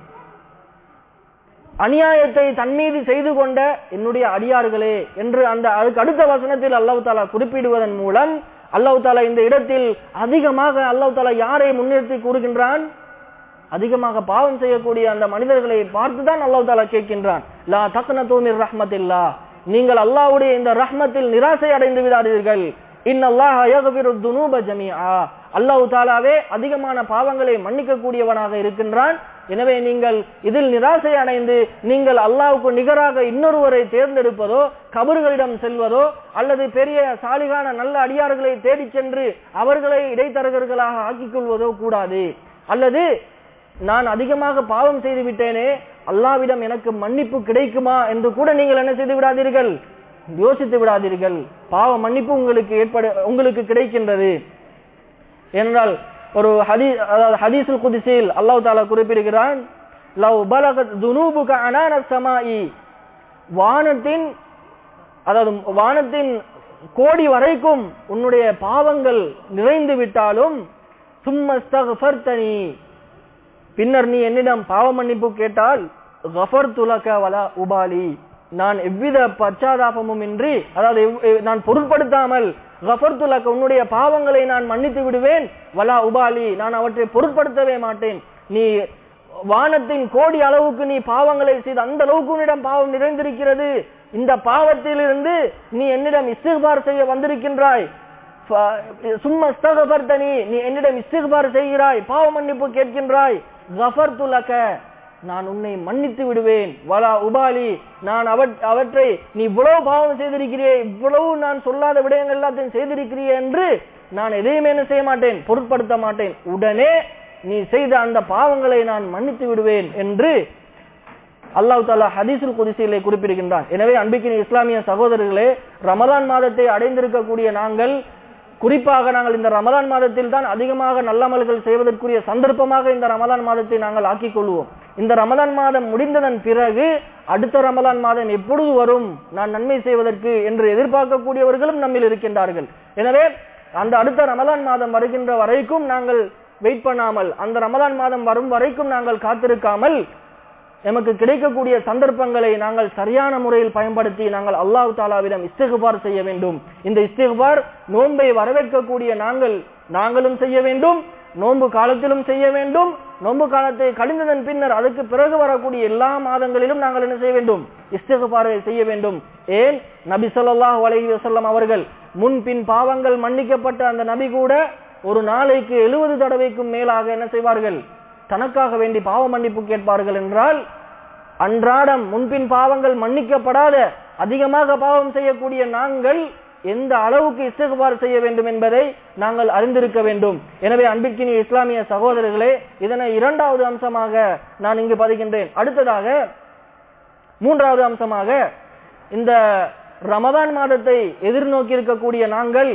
அநியாயத்தை தன் மீது செய்து கொண்ட என்னுடைய அடியார்களே என்று அதுக்கு அடுத்த வசனத்தில் அல்லாஹ் தஆலா குறிப்பிடுவதன் மூலம் அல்லாஹ் தஆலா இந்த இடத்தில் அதிகமாக அல்லாஹ் தஆலா யாரை முன்னிறுத்தி கூறுகின்றான்? அதிகமாக பாவம் செய்யக்கூடிய அந்த மனிதர்களை பார்த்துதான் அல்லாஹ் தஆலா கேட்கின்றான், லா தக்னது மிர் ரஹ்மத்தில்லாஹ், நீங்கள் அல்லாஹ்வுடைய இந்த ரஹ்மத்தில் நிராசை அடைந்து விடாதீர்கள். இன்னல்லாஹ யக்ஃபிரு ذுனூப ஜமீஆ, அல்லாஹ் தஆலாவே அதிகமான பாவங்களை மன்னிக்க கூடியவனாக இருக்கின்றான். எனவே நீங்கள் இதில் நிராசை அடைந்து நீங்கள் அல்லாஹ்வுக்கு நிகராக இன்னொருவரை தேர்ந்தெடுப்பதோ, கபர்களிடம் செல்வதோ, அல்லது பெரிய சாலிகான நல்ல அடியார்களை தேடிச் சென்று அவர்களை இடைத்தரகர்களாக ஆக்கிக் கொள்வதோ கூடாது. அல்லது நான் அதிகமாக பாவம் செய்து விட்டேனே, அல்லாஹ்விடம் எனக்கு மன்னிப்பு கிடைக்குமா என்று கூட நீங்கள் என்ன செய்து விடாதீர்கள், யோசித்து விடாதீர்கள். பாவ மன்னிப்பு உங்களுக்கு கிடைக்கின்றது என்றால் ஒரு ஹதீஸுல் குத்ஸில் அல்லாஹ் தஆலா குறிப்பிடுகிறான், லவ் பலகத் துனூபுக அனான ஸமாஇ, வானத்தின் கோடி வரைக்கும் உன்னுடைய பாவங்கள் நிறைந்து விட்டாலும் சும்மஸ்தக்ஃபர்தனி, பின்னர் நீ என்னிடம் பாவ மன்னிப்பு கேட்டால் கஃபர்து லக வலா உபாலி, நான் எவ்வித பச்சாதாபமும் இன்றி, அதாவது நான் பொருட்படுத்தாமல், கஃபர்து லக உன்னுடைய பாவங்களை நான் மன்னித்து விடுவேன், வலா உபாலி நான் அவற்றை பொருட்படுத்தவே மாட்டேன். நீ வானத்தின் கோடி அளவுக்கு நீ பாவங்களை செய்து அந்த அளவுக்கு உன்னிடம் பாவம் நிறைந்திருக்கிறது, இந்த பாவத்திலிருந்து நீ என்னிடம் இஸ்திக்பார் செய்ய வந்திருக்கின்றாய், சும்மஸ்தக்ஃபர்தனி நீ என்னிடம் இஸ்திக்பார் செய்கிறாய், பாவ மன்னிப்பு கேட்கின்றாய், கஃபர்து லக நான் உன்னை மன்னித்து விடுவேன், வலா உபாலி நான் அவற்றை நீ இவ்வளவு பாவம் செய்திருக்கிறே, இவ்வளவு நான் சொல்லாத விடயங்கள் எல்லாத்தையும் செய்திருக்கிறே என்று நான் எதையுமே என்ன செய்ய மாட்டேன், பொருட்படுத்த மாட்டேன், உடனே நீ செய்த அந்த பாவங்களை நான் மன்னித்து விடுவேன் என்று அல்லாஹ் தஆலா ஹதீஸுல் குத்ஸிலே குறிப்பிடுகின்றான். எனவே அன்பிற்கினிய இஸ்லாமிய சகோதரர்களே, ரமலான் மாதத்தை அடைந்திருக்கக்கூடிய நாங்கள், குறிப்பாக நாங்கள் இந்த ரமலான் மாதத்தில் தான் அதிகமாக நல்லமல்கள் செய்வதற்குரிய சந்தர்ப்பமாக இந்த ரமலான் மாதத்தை நாங்கள் ஆக்கிக் கொள்வோம். இந்த ரமலான் மாதம் முடிந்ததன் பிறகு அடுத்த ரமலான் மாதம் எப்பொழுது வரும் நான் நன்மை செய்வதற்கு என்று எதிர்பார்க்கக்கூடியவர்களும் நம்மில் இருக்கின்றார்கள். எனவே அந்த அடுத்த ரமலான் மாதம் வருகின்ற வரைக்கும் நாங்கள் வெயிட் பண்ணாமல், அந்த ரமலான் மாதம் வரும் வரைக்கும் நாங்கள் காத்திருக்காமல், நமக்கு கிடைக்கக்கூடிய சந்தர்ப்பங்களை நாங்கள் சரியான முறையில் பயன்படுத்தி நாங்கள் அல்லாஹ் தஆலாவிடம் இஸ்திக்பார் செய்ய வேண்டும். இந்த இஸ்திக்பார் நோன்பை வரவேற்கக்கூடிய நாங்களும் செய்ய வேண்டும், நோன்பு காலத்திலும் செய்ய வேண்டும், நோன்பு காலத்தை கழிந்ததன் பின்னர் அதுக்கு பிறகு வரக்கூடிய எல்லா மாதங்களிலும் நாங்கள் என்ன செய்ய வேண்டும், இஸ்திக்பாரை செய்ய வேண்டும். ஏன் நபி ஸல்லல்லாஹு அலைஹி வஸல்லம் அவர்கள் முன்பின் பாவங்கள் மன்னிக்கப்பட்ட அந்த நபி கூட ஒரு நாளைக்கு 70 தடவைக்கும் மேலாக என்ன செய்வார்கள், தனக்காக வேண்டி பாவ மன்னிப்பு கேட்பார்கள். என்றால் அன்றாடம் முன்பின் பாவங்கள் மன்னிக்கப்படாத அதிகமாக பாவம் செய்யக்கூடிய நாங்கள் எந்த அளவுக்கு இஸ்திக்பார் செய்ய வேண்டும் என்பதை நாங்கள் அறிந்திருக்க வேண்டும். எனவே அன்பிற்கினிய இஸ்லாமிய சகோதரர்களே, இதனை இரண்டாவது அம்சமாக நான் இங்கு பதிகின்றேன். அடுத்ததாக மூன்றாவது அம்சமாக, இந்த ரமதான் மாதத்தை எதிர்நோக்கி இருக்கக்கூடிய நாங்கள்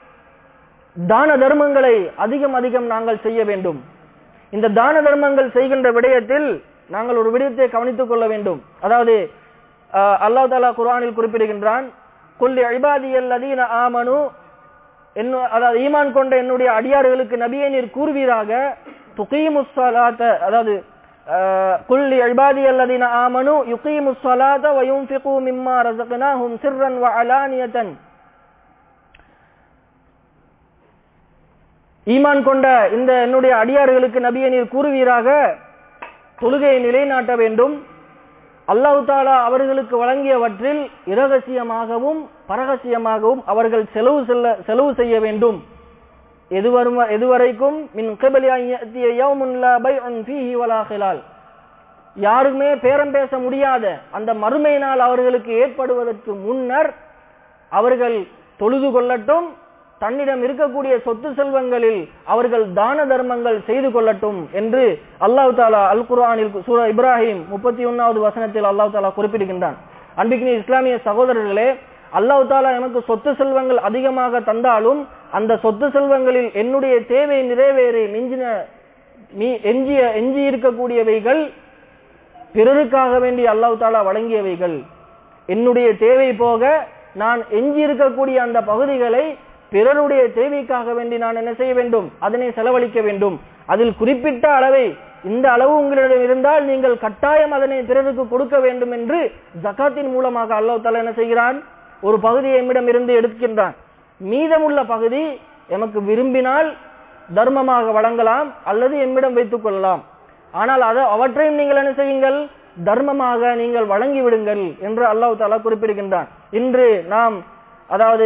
தான தர்மங்களை அதிகம் நாங்கள் செய்ய வேண்டும். இந்த தான தர்மங்கள் செய்கின்ற விடயத்தில் நாங்கள் ஒரு விடயத்தை கவனித்துக் கொள்ள வேண்டும். அதாவது அல்லாஹ் தஆலா குர்ஆனில் குறிப்பிடுகின்றான், குல்லி இபாதியல்லதீன ஆமனு, அதாவது ஈமான் கொண்ட என்னுடைய அடியார்களுக்கு நபியே நீர் கூறுவீராக, துகீமுஸ் ஸலாத, அதாவது குல்லி இபாதியல்லதீன ஆமனு யுகீமுஸ் ஸலாத வ யுன்ஃபிகு மிம்மா ரஸக்னாஹும் சிர்ரன் வ அலானியதன், ஈமான் கொண்ட இந்த என்னுடைய அடியார்களுக்கு நபியே நீர் கூறுவீராக, தொழுகையை நிலைநாட்ட வேண்டும், அல்லாஹ் தஆலா அவர்களுக்கு வழங்கியவற்றில் இரகசியமாகவும் பரகசியமாகவும் அவர்கள் செலவு செய்ய வேண்டும். எதுவரைக்கும் மின் கிபலி அன் யஅதிய யௌமுன் லா பைஉன் ஃபீஹி வலா ஹிலால், யாருமே பேரம் பேச முடியாத அந்த மறுமை நாள் அவர்களுக்கு ஏற்படுவதற்கு முன்னர் அவர்கள் தொழுது கொள்ளட்டும், தன்னிடம் இருக்கக்கூடிய சொத்து செல்வங்களில் அவர்கள் தான தர்மங்கள் செய்து கொள்ளட்டும் என்று அல்லாஹ் தஆலா அல் குர்ஆனில் சூரா இப்ராஹிம் 31வது வசனத்தில் அல்லாஹ் தஆலா குறிப்பிடுகின்றான். அன்பிற்கினிய இஸ்லாமிய சகோதரர்களே, அல்லாஹ் தஆலா எனக்கு சொத்து செல்வங்கள் அதிகமாக தந்தாலும் அந்த சொத்து செல்வங்களில் என்னுடைய தேவை நிறைவேறி எஞ்சி இருக்கக்கூடியவைகள் பிறருக்காக வேண்டி அல்லாஹ் தஆலா வழங்கியவைகள். என்னுடைய தேவை போக நான் எஞ்சி இருக்கக்கூடிய அந்த பகுதிகளை பிறருடைய தேவைக்காக வேண்டி நான் என்ன செய்ய வேண்டும், அதனை செலவழிக்க வேண்டும். அதில் குறிப்பிட்ட அளவை, இந்த அளவு உங்களிடம் இருந்தால் நீங்கள் கட்டாயம் அதனை பிறருக்கு கொடுக்க வேண்டும் என்று ஜகாத்தின் மூலமாக அல்லாஹ் தஆலா என்ன செய்கிறான், ஒரு பகுதியை எம்மிடம் இருந்து எடுக்கின்றான். மீதமுள்ள பகுதி எமக்கு விரும்பினால் தர்மமாக வழங்கலாம் அல்லது எம்மிடம் வைத்துக் கொள்ளலாம். ஆனால் அவற்றையும் நீங்கள் என்ன செய்யுங்கள், தர்மமாக நீங்கள் வழங்கி விடுங்கள் என்று அல்லாஹ் தஆலா குறிப்பிடுகின்றான். இன்று நாம் அதாவது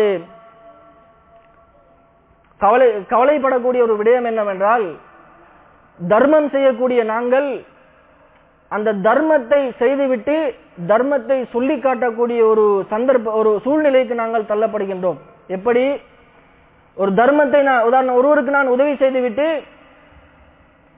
கவலைப்படக்கூடிய ஒரு விடயம் என்னவென்றால், தர்மம் செய்யக்கூடிய நாங்கள் அந்த தர்மத்தை செய்துவிட்டு தர்மத்தை சொல்லி காட்டக்கூடிய ஒரு சூழ்நிலைக்கு நாங்கள் தள்ளப்படுகின்றோம். எப்படி ஒரு தர்மத்தை ஒருவருக்கு நான் உதவி செய்துவிட்டு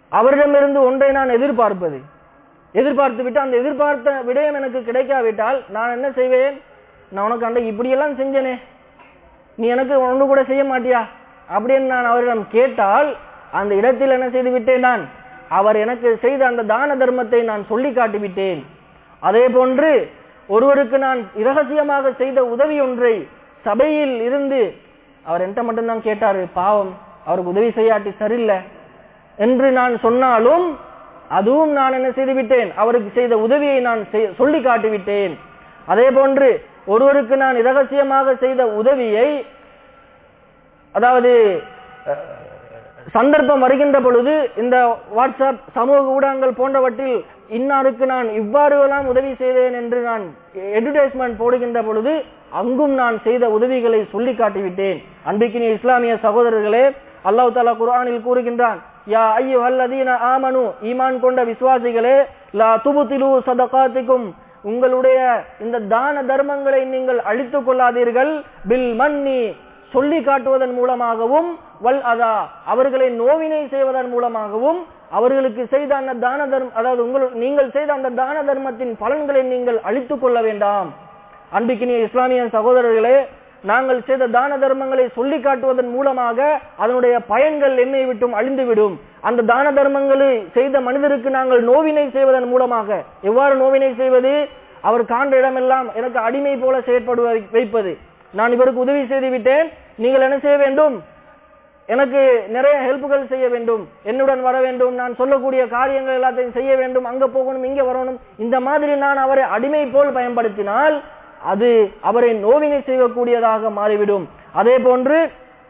அவரிடமிருந்து ஒன்றை நான் எதிர்பார்த்து விட்டு அந்த எதிர்பார்த்த விடயம் எனக்கு கிடைக்காவிட்டால் நான் என்ன செய்வேன்? நான் உனக்கு அன்றைக்கு இப்படியெல்லாம் செஞ்சனே, நீ எனக்கு ஒன்று கூட செய்ய மாட்டியா அப்படின்னு நான் அவரிடம் கேட்டால் அந்த இடத்தில் என்ன செய்து விட்டேன்? நான் அவர் எனக்கு செய்த அந்த தான தர்மத்தை நான் சொல்லி காட்டிவிட்டேன். அதே போன்று ஒருவருக்கு நான் இரகசியமாக செய்த உதவி ஒன்றை சபையில் இருந்து அவர் என்கிட்ட மட்டும்தான் கேட்டாரு, பாவம் அவருக்கு உதவி செய்யாட்டி சரியில்லை என்று நான் சொன்னாலும் அதுவும் நான் என்ன செய்து விட்டேன்? அவருக்கு செய்த உதவியை நான் சொல்லி காட்டிவிட்டேன். அதே போன்று ஒருவருக்கு நான் இரகசியமாக செய்த உதவியை, அதாவது சந்தர்ப்பம் வருகின்ற பொழுது இந்த வாட்ஸ்அப் சமூக ஊடகங்கள் போன்றவற்றில் இன்னாருக்கு நான் இவ்வாறு எல்லாம் உதவி செய்தேன் என்று நான் அட்வர்டைஸ்மெண்ட் போடுகின்ற பொழுது அங்கும் நான் செய்த உதவிகளை சொல்லி காட்டிவிட்டேன். அன்பிக்கினிய இஸ்லாமிய சகோதரர்களே, அல்லாஹ் தஆலா குர்ஆனில் கூறுகின்றான், யா அய்யுஹல்லதீன ஆமனு, ஈமான் கொண்ட விசுவாசிகளே, லா துப்திலு ஸதகாத்திக்கும், உங்களுடைய இந்த தான தர்மங்களை நீங்கள் அழித்துக் கொள்ளாதீர்கள், பில் மன்னி, சொல்லி காட்டுவதன் மூலமாகவும், வல் அதா, அவர்களை நோவினை செய்வதன் மூலமாகவும், அவர்களுக்கு செய்த அந்த தான தர்மம், அதாவது நீங்கள் செய்த அந்த தான தர்மத்தின் பலன்களை நீங்கள் அழித்துக் கொள்ள வேண்டாம். அன்பிக்கினிய இஸ்லாமிய சகோதரர்களே, நாங்கள் செய்த தான தர்மங்களை சொல்லி காட்டுவதன் மூலமாக அதனுடைய பயன்கள் என்னை விட்டும் அழிந்துவிடும். அந்த தான தர்மங்களை செய்த மனிதருக்கு நாங்கள் நோவினை செய்வதன் மூலமாக, எவ்வாறு நோவினை செய்வது? அவர் காண்ட இடமெல்லாம் எனக்கு அடிமை போல செயற்படுவ வைப்பது. நான் இவருக்கு உதவி செய்து விட்டேன், நீங்கள் என்ன செய்ய வேண்டும்? எனக்கு நிறைய ஹெல்ப்புகள் செய்ய வேண்டும், என்னுடன் வர வேண்டும், நான் சொல்லக்கூடிய காரியங்கள் எல்லாத்தையும் செய்ய வேண்டும், அங்க போகணும், இங்க வரணும். இந்த மாதிரி நான் அவரை அடிமை போல் பயன்படுத்தினால் அது அவரை நோவினை செய்யக்கூடியதாக மாறிவிடும். அதே போன்று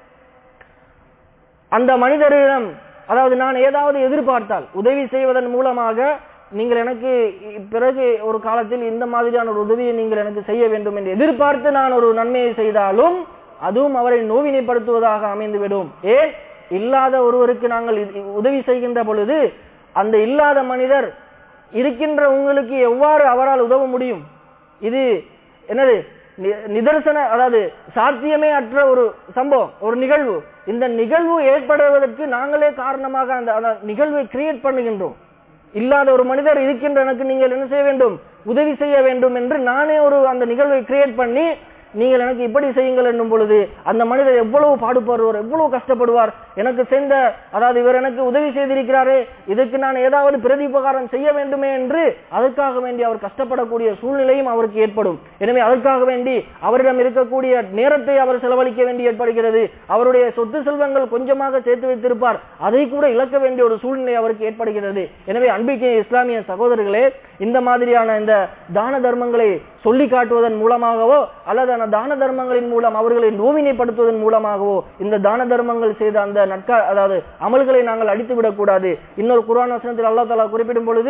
அந்த மனிதரிடம், அதாவது நான் ஏதாவது எதிர்பார்த்தால் உதவி செய்வதன் மூலமாக, நீங்கள் எனக்கு பிறகு ஒரு காலத்தில் இந்த மாதிரியான ஒரு உதவியை நீங்கள் எனக்கு செய்ய வேண்டும் என்று எதிர்பார்த்து நான் ஒரு நன்மையை செய்தாலும் அதுவும் அவரை நோவினைப்படுத்துவதாக அமைந்துவிடும். ஏன்? இல்லாத ஒருவருக்கு நாங்கள் உதவி செய்கின்ற பொழுது அந்த இல்லாத மனிதர் இருக்கின்ற உங்களுக்கு எவ்வாறு அவரால் உதவ முடியும்? இது என்னது? நிதர்சன, அதாவது சாத்தியமே அற்ற ஒரு சம்பவம், ஒரு நிகழ்வு. இந்த நிகழ்வு ஏற்படுவதற்கு நாங்களே காரணமாக அந்த நிகழ்வை கிரியேட் பண்ணுகின்றோம். இல்லாத ஒரு மனிதர் இருக்கின்ற எனக்கு நீங்கள் என்ன செய்ய வேண்டும்? உதவி செய்ய வேண்டும் என்று நானே அந்த நிகழ்வை கிரியேட் பண்ணி நீங்கள் எனக்கு இப்படி செய்யுங்கள் என்னும் பொழுது அந்த மனிதர் எவ்வளவு பாடுபடுவார், எவ்வளவு கஷ்டப்படுவார். எனக்கு செய்த, அதாவது இவர் எனக்கு உதவி செய்திருக்கிறாரே, இதற்கு நான் ஏதாவது பிரதி உபகாரம் செய்ய வேண்டுமே என்று அதற்காக வேண்டி அவர் கஷ்டப்படக்கூடிய சூழ்நிலையும் அவருக்கு ஏற்படும். எனவே அதற்காக வேண்டி அவரிடம் இருக்கக்கூடிய நேரத்தை அவர் செலவழிக்க வேண்டி ஏற்படுகிறது. அவருடைய சொத்து செல்வங்கள் கொஞ்சமாக சேர்த்து வைத்திருப்பார், அதை கூட இழக்க வேண்டிய ஒரு சூழ்நிலை அவருக்கு ஏற்படுகிறது. எனவே அன்பிற்குரிய இஸ்லாமிய சகோதரர்களே, இந்த மாதிரியான இந்த தான தர்மங்களை சொல்லி காட்டுவதன் மூலமாகவோ அல்லது அந்த தான தர்மங்களின் மூலம் அவர்களை நோவினைப்படுத்துவதன் மூலமாகவோ இந்த தான தர்மங்கள் செய்த அந்த அதாவது அமல்களை நாங்கள் அடித்துவிடக் கூடாது. இன்னொரு குர்ஆன் வசனத்தில் அல்லாஹ் தஆலா குறிப்பிடும் பொழுது,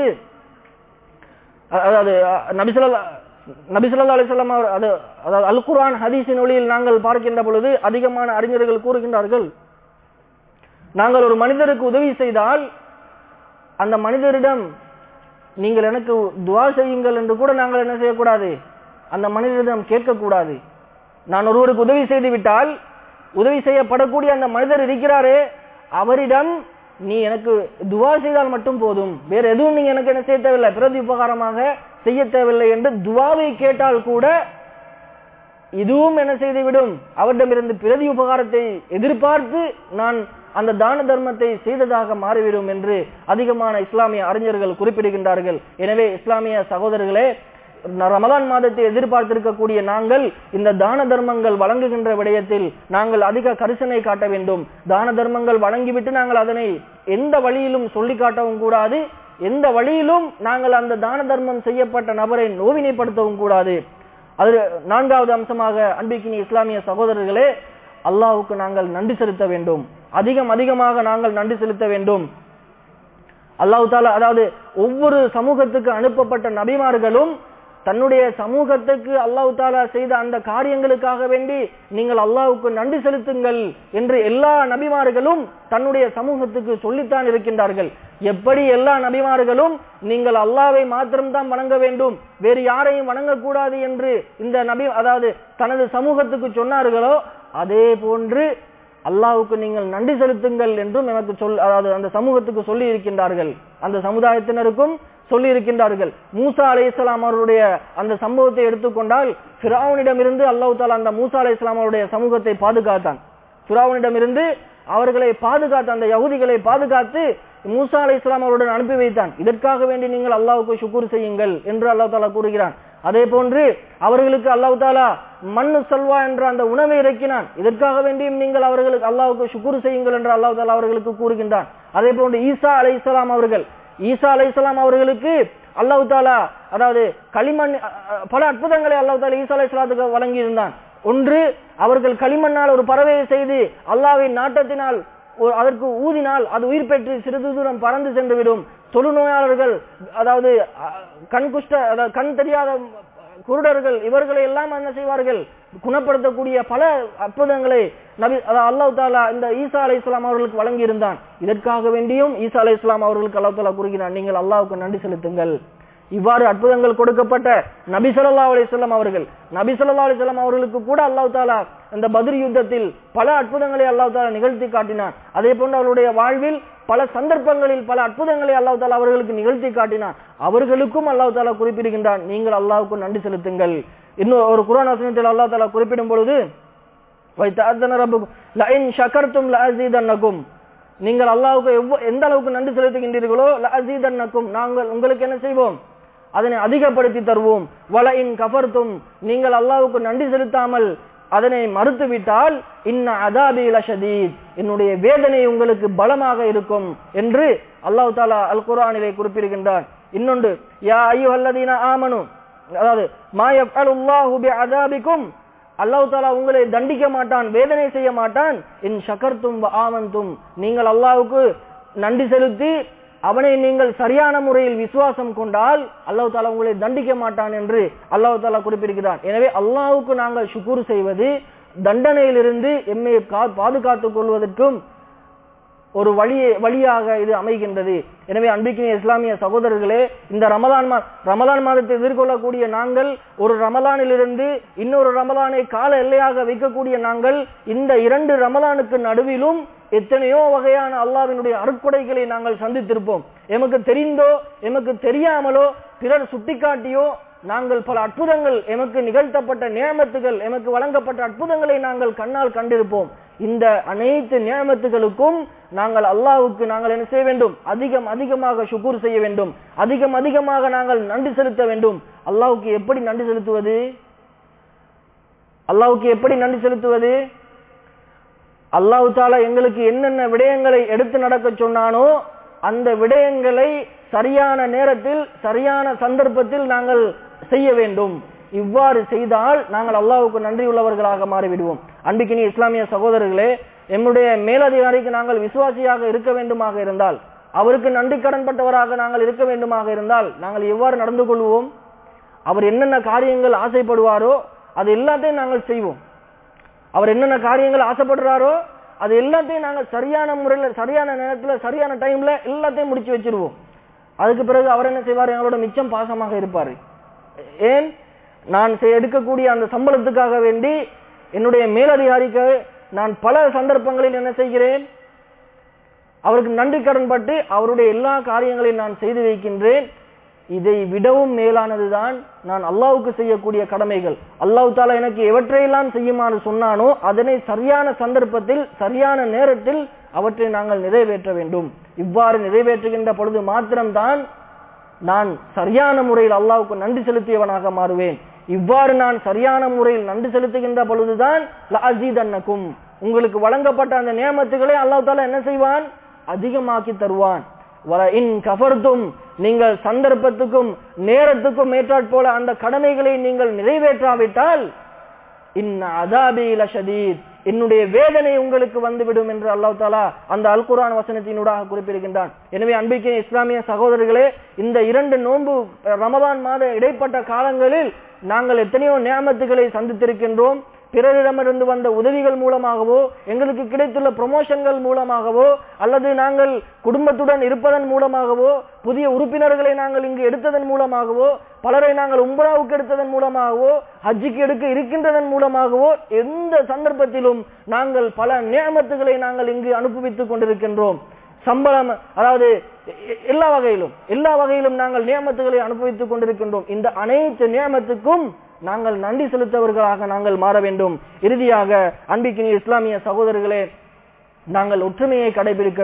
அதாவது நபி ஸல்லல்லாஹு அலைஹி வஸல்லம் அதாவது அல் குர்ஆன் ஹதீஸின் ஒளியில் நாங்கள் பார்க்கின்ற பொழுது அதிகமான அறிஞர்கள் கூறுகின்றார்கள், நாங்கள் ஒரு மனிதருக்கு உதவி செய்தால் அந்த மனிதரிடம் நீங்கள் எனக்கு துஆ செய்யுங்கள் என்று கூட நாங்கள் என்ன செய்யக்கூடாது? அந்த மனிதரிடம் கேட்கக்கூடாது. நான் ஒருவருக்கு உதவி செய்து விட்டால் உதவி செய்யப்படக்கூடிய அந்த மனிதர் இருக்கிறாரே, அவரிடம் நீ எனக்கு துஆ செய்தால் மட்டும் போதும், வேற எதுவும் நீங்க எனக்கு என்ன செய்ய தேவையில்லை, பிரதி உபகாரமாக செய்ய தேவையில்லை என்று துஆவை கேட்டால் கூட இதுவும் என்ன செய்துவிடும்? அவரிடமிருந்து பிரதி உபகாரத்தை எதிர்பார்த்து நான் அந்த தான தர்மத்தை செய்ததாக மாறிவிடும் என்று அதிகமான இஸ்லாமிய அறிஞர்கள் குறிப்பிடுகின்றார்கள். எனவே இஸ்லாமிய சகோதரர்களே, ரமலான் மாதத்தை எதிர்பார்த்திருக்கக்கூடிய நாங்கள் இந்த தான தர்மங்கள் வழங்குகின்ற விடயத்தில் நாங்கள் அதிக கரிசனை காட்ட வேண்டும். தான தர்மங்கள் வழங்கிவிட்டு நாங்கள் அதனை எந்த வழியிலும் சொல்லி காட்டவும் கூடாது, எந்த வழியிலும் நாங்கள் அந்த தான தர்மம் செய்யப்பட்ட நபரை நோவினைப்படுத்தவும் கூடாது. அது நான்காவது அம்சமாக அன்பிற்கினிய இஸ்லாமிய சகோதரர்களே, அல்லாஹ்வுக்கு நாங்கள் நன்றி செலுத்த வேண்டும். அதிகமாக நாங்கள் நன்றி செலுத்த வேண்டும். அல்லாஹ் தஆலா, அதாவது ஒவ்வொரு சமூகத்துக்கு அனுப்பப்பட்ட நபிமார்களும் தன்னுடைய சமூகத்துக்கு அல்லாஹ் தஆலா செய்த அந்த காரியங்களுக்காக வேண்டி நீங்கள் அல்லாஹ்வுக்கு நன்றி செலுத்துங்கள் என்று எல்லா நபிமார்களும் தன்னுடைய சமூகத்துக்கு சொல்லித்தான் இருக்கின்றார்கள். எப்படி எல்லா நபிமார்களும் நீங்கள் அல்லாஹ்வை மாத்திரம்தான் வணங்க வேண்டும், வேறு யாரையும் வணங்கக்கூடாது என்று இந்த நபி, அதாவது தனது சமூகத்துக்கு சொன்னார்களோ, அதே போன்று அல்லாஹ்வுக்கு நீங்கள் நன்றி செலுத்துங்கள் என்றும் எனக்கு அதாவது அந்த சமூகத்துக்கு சொல்லி இருக்கின்றார்கள், அந்த சமுதாயத்தினருக்கும் சொல்லி இருக்கின்றார்கள். மூசா அலைஹிஸ்ஸலாம் அவருடைய அந்த சம்பவத்தை எடுத்துக்கொண்டால், ஃபிரௌனிடமிருந்து அல்லாஹ் தஆலா அந்த மூசா அலைஹிஸ்ஸலாம் அவருடைய சமூகத்தை பாதுகாத்தான். ஃபிரௌனிடமிருந்து அவர்களை பாதுகாத்து, அந்த யஹூதிகளை பாதுகாத்து மூசா அலைஹிஸ்ஸலாம் அவருடன் அனுப்பி வைத்தான். இதற்காக வேண்டி நீங்கள் அல்லாஹ்வுக்கு ஷுக்ர் செய்யுங்கள் என்று அல்லாஹ் தஆலா கூறுகிறான். அதே போன்று அவர்களுக்கு அல்லாஹ் தஆலா மன்னு சல்வா என்ற அந்த உணவை இறக்கினான். இதற்காக வேண்டியும் நீங்கள் அவர்களுக்கு அல்லாஹ்வுக்கு ஷுக்ர் செய்யுங்கள் என்று அல்லாஹ் தஆலா அவர்களுக்கு கூறுகின்றான். அதே போன்று ஈசா அலைஹிஸ்ஸலாம் அவர்களுக்கு அல்லாஹ் தஆலா அதாவது களிமண் பல அற்புதங்களை அல்லாஹ் தஆலா ஈசா அலைஹிஸ்ஸலாத்துக்கு வழங்கி இருந்தான். ஒன்று, அவர்கள் களிமண்ணால் ஒரு பறவையை செய்து அல்லாஹ்வின் நாட்டத்தினால் அதற்கு ஊதினால் அது உயிர் பெற்று சிறிது தூரம் பறந்து சென்று விடும். தொழுநோயாளர்கள், அதாவது கண் தெரியாத குருடர்கள், இவர்களை எல்லாம் என்ன செய்வார்கள், குணப்படுத்தக்கூடிய பல அற்புதங்களை அல்லாஹ் தஆலா இந்த ஈசா அலைஹிஸ்ஸலாம் அவர்களுக்கு வழங்கி இருந்தான். இதற்காக வேண்டியும் ஈசா அலைஹிஸ்ஸலாம் அவர்களுக்கு அல்லாஹ் தஆலா கூறுகிறான், நீங்கள் அல்லாஹ்வுக்கு நன்றி செலுத்துங்கள். இவ்வாறு அற்புதங்கள் கொடுக்கப்பட்ட நபி ஸல்லல்லாஹு அலைஹி வஸல்லம் அவர்களுக்கு கூட அல்லாஹ் தஆலா இந்த பத்ர் யுத்தத்தில் பல அற்புதங்களை அல்லாஹ் தஆலா நிகழ்த்தி காட்டினான். அதே போன்று அவருடைய வாழ்வில் பல சந்தர்ப்பங்களில் பல அற்புதங்களை அல்லாஹ் தஆலா அவர்களுக்கு நிகழ்த்தி காட்டினான். அவர்களுக்கும் அல்லாஹ் தஆலா குறிப்பிடுகின்றான், நீங்கள் அல்லாஹ்வுக்கு நன்றி செலுத்துங்கள். இன்னும் ஒரு குர்ஆன் வசனத்தில் அல்லாஹ் தஆலா குறிப்பிடும் பொழுது, வைதஅதன ரப்புக்கும் லஇன் ஷகர்தும் லஅஸீதன்னகும், நீங்கள் அல்லாஹ்வுக்கு எந்த அளவுக்கு நன்றி செலுத்துகின்றீர்களோ லஅஸீதன்னகும், நாங்கள் உங்களுக்கு என்ன செய்வோம், அதனை அதிகப்படுத்தி தருவோம். வலஇன் கஃபர்தும், நீங்கள் அல்லாஹ்வுக்கு நன்றி செலுத்தாமல் அதனை மறுத்துவிட்டால் இன்ன அதாபி லஷதீத், என்னுடைய வேதனை உங்களுக்கு பலமாக இருக்கும் என்று அல்லாஹ் தஆலா அல் குர்ஆனிலே குறிப்பிடுகின்றார். இன்னொன்று, யா அய்யுஹல்லதீன ஆமனு, அதாவது மா யஃஅலுல்லாஹு பிஅதாபிக்கும், அல்லாஹ் தஆலா உங்களை தண்டிக்க மாட்டான், வேதனை செய்ய மாட்டான். இன் ஷகர்தும் வ ஆமன்தும், நீங்கள் அல்லாஹ்வுக்கு நன்றி செலுத்தி அவனை நீங்கள் சரியான முறையில் விசுவாசம் கொண்டால் அல்லாஹ் தஆலா உங்களை தண்டிக்க மாட்டான் என்று அல்லாஹ் தஆலா குறிப்பிடுகிறான். எனவே அல்லாஹ்வுக்கு நாங்கள் ஷுக்ர் செய்வது தண்டனையிலிருந்து எம்மை பாதுகாத்துக் கொள்வதற்கும் ஒரு வழியாக இது அமைகின்றது. எனவே அன்பிற்கினிய இஸ்லாமிய சகோதரர்களே, இந்த ரமலான் மாதத்தை எதிர்கொள்ளக்கூடிய நாங்கள், ஒரு ரமலானிலிருந்து இன்னொரு ரமலானை கால எல்லையாக வைக்கக்கூடிய நாங்கள், இந்த 2 ரமலானுக்கு நடுவிலும் எத்தனையோ வகையான அல்லாஹ்வினுடைய அருட்கொடைகளை நாங்கள் சந்தித்திருப்போம். எமக்கு தெரிந்தோ எமக்கு தெரியாமலோ பிறர் சுட்டிக்காட்டியோ நாங்கள் பல அற்புதங்கள், எமக்கு நிகழ்த்தப்பட்ட நியமத்துகள், எமக்கு வழங்கப்பட்ட அற்புதங்களை நாங்கள் கண்ணால் கண்டிருப்போம். இந்த அனைத்து நியமத்துகளுக்கும் நாங்கள் அல்லாஹ்வுக்கு நாங்கள் என்ன செய்ய வேண்டும், அதிகமாக ஷுக்ர் செய்ய வேண்டும், அதிகமாக நாங்கள் நன்றி செலுத்த வேண்டும். அல்லாஹ்வுக்கு எப்படி நன்றி செலுத்துவது? அல்லாஹ் தஆலா எங்களுக்கு என்னென்ன விடயங்களை எடுத்து நடக்க சொன்னானோ அந்த விடயங்களை சரியான நேரத்தில் சரியான சந்தர்ப்பத்தில் நாங்கள் செய்ய வேண்டும். இவ்வாறு செய்தால் நாங்கள் அல்லாஹ்வுக்கு நன்றி உள்ளவர்களாக மாறிவிடுவோம். அன்பிற்கினிய இஸ்லாமிய சகோதரர்களே, எம்முடைய மேலதிகாரிக்கு நாங்கள் விசுவாசியாக இருக்க வேண்டுமாக இருந்தால், அவருக்கு நன்றி கடன்பட்டவராக நாங்கள் இருக்க வேண்டுமாக இருந்தால் நாங்கள் எவ்வாறு நடந்து கொள்வோம்? அவர் என்னென்ன காரியங்கள் ஆசைப்படுவாரோ அது எல்லாத்தையும் நாங்கள் செய்வோம். அவர் என்னென்ன காரியங்கள் ஆசைப்படுறாரோ அது எல்லாத்தையும் நாங்கள் சரியான முறையில், சரியான நேரத்தில், சரியான டைம்ல எல்லாத்தையும் முடிச்சு வச்சிருவோம். அதுக்கு பிறகு அவர் என்ன செய்வார், எங்களோட மிச்சம் பாசமாக இருப்பார். ஏன்? நான் எடுக்கக்கூடிய அந்த சம்பளத்துக்காக வேண்டி என்னுடைய மேலதிகாரிக்கு நான் பல சந்தர்ப்பங்களில் என்ன செய்கிறேன், அவருக்கு நன்றி கடன் பட்டு அவருடைய எல்லா காரியங்களையும் நான் செய்து வைக்கின்றேன். இதை விடவும் மேலானதுதான் நான் அல்லாஹ்வுக்கு செய்யக்கூடிய கடமைகள். அல்லாஹ் தஆலா எனக்கு எவற்றையெல்லாம் செய்யுமாறு சொன்னானோ அதனை சரியான சந்தர்ப்பத்தில் சரியான நேரத்தில் அவற்றை நாங்கள் நிறைவேற்ற வேண்டும். இவ்வாறு நிறைவேற்றுகின்ற பொழுது மாத்திரம்தான் நான் சரியான முறையில் அல்லாஹ்வுக்கு நன்றி செலுத்தியவனாக மாறுவேன். இவ்வாறு நான் சரியான முறையில் நன்றி செலுத்துகின்ற பொழுதுதான் லஅஸீதன்னகும், உங்களுக்கு வழங்கப்பட்ட அந்த நியமத்துகளை அல்லாஹ் தஆலா என்ன செய்வான், அதிகமாக்கி தருவான். வலஇன் கஃபர்தும், நீங்கள் சந்தர்ப்பத்துக்கும் நேரத்துக்கும் ஏற்றாற் போல அந்த கடமைகளை நீங்கள் நிறைவேற்றாவிட்டால் இன்ன அதாபி லஷதீத், என்னுடைய வேதனை உங்களுக்கு வந்துவிடும் என்று அல்லாஹ் தஆலா அந்த அல் குர்ஆன் வசனத்தினூடாக குறிப்பிடுகின்றான். எனவே அன்பிற்கினிய இஸ்லாமிய சகோதரர்களே, இந்த 2 நோன்பு ரமலான் மாத இடைப்பட்ட காலங்களில் நாங்கள் எத்தனையோ நியமத்துகளை சந்தித்திருக்கின்றோம். பிறரிடமிருந்து வந்த உதவிகள் மூலமாகவோ எங்களுக்கு கிடைத்துள்ள ப்ரமோஷன்கள் மூலமாகவோ அல்லது நாங்கள் குடும்பத்துடன் இருப்பதன் மூலமாகவோ புதிய உறுப்பினர்களை நாங்கள் இங்கு எடுத்ததன் மூலமாகவோ பலரை நாங்கள் உம்ராவுக்கு எடுத்ததன் மூலமாகவோ ஹஜ்ஜுக்கு எடுக்க இருக்கின்றதன் மூலமாகவோ எந்த சந்தர்ப்பத்திலும் நாங்கள் பல நியமத்துகளை நாங்கள் இங்கு அனுபவித்துக் கொண்டிருக்கின்றோம். சம்பளம், அதாவது எல்லா வகையிலும் நாங்கள் நியமத்துகளை அனுபவித்துக் கொண்டிருக்கின்றோம். இந்த அனைத்து நியமத்துக்கும் நாங்கள் நன்றி செலுத்தவர்களாக நாங்கள் மாற வேண்டும். இறுதியாக அன்பிற்கினிய இஸ்லாமிய சகோதரர்களே, நாங்கள் ஒற்றுமையை கடைபிடிக்க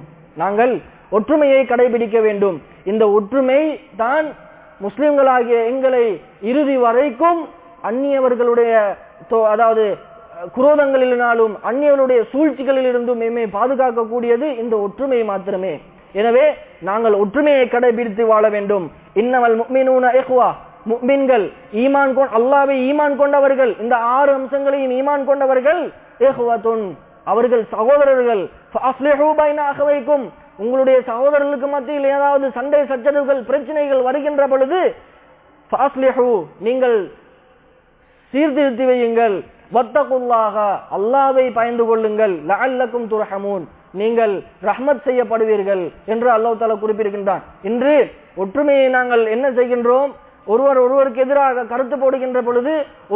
வேண்டும். இந்த ஒற்றுமை தான் முஸ்லிம்களாகிய எங்களை இறுதி வரைக்கும் அந்நியவர்களுடைய அதாவது குரோதங்களினாலும் அந்நியவருடைய சூழ்ச்சிகளில் இருந்தும் எம்மை பாதுகாக்கக்கூடியது இந்த ஒற்றுமை மாத்திரமே. எனவே நாங்கள் ஒற்றுமையை கடைபிடித்து வாழ வேண்டும். இன்னமல் முஃமினூன இஹ்வா, முஃமின்கள் அல்லாஹ்வை ஈமான் கொண்டவர்கள், இந்த 6 அம்சங்களையும் ஈமான் கொண்டவர்கள், இஹ்வத்துன் அவர்கள் சகோதரர்கள், ஃபஅஸ்லிஹு பைன அஹ்வைக்கும் உங்களுடைய சகோதரர்களுக்கு மத்தியில் ஏதாவது சண்டை சச்சரவுகள் பிரச்சனைகள் வருகின்ற பொழுது ஃபஅஸ்லிஹு நீங்கள் சீர்திருத்தி வையுங்கள், வத்தகுல்லாஹ அல்லாஹ்வை பயந்து கொள்ளுங்கள், லஅல்லக்கும் துர்ஹமூன் நீங்கள் ரஹ்மத் செய்யப்படுவீர்கள் என்று அல்லாஹ் தஆலா குறிப்பிடுகின்றான். இன்று ஒற்றுமையை நாங்கள் என்ன செய்கின்றோம்? ஒருவருக்கு எதிராக கருத்து போடுகின்ற பொழுது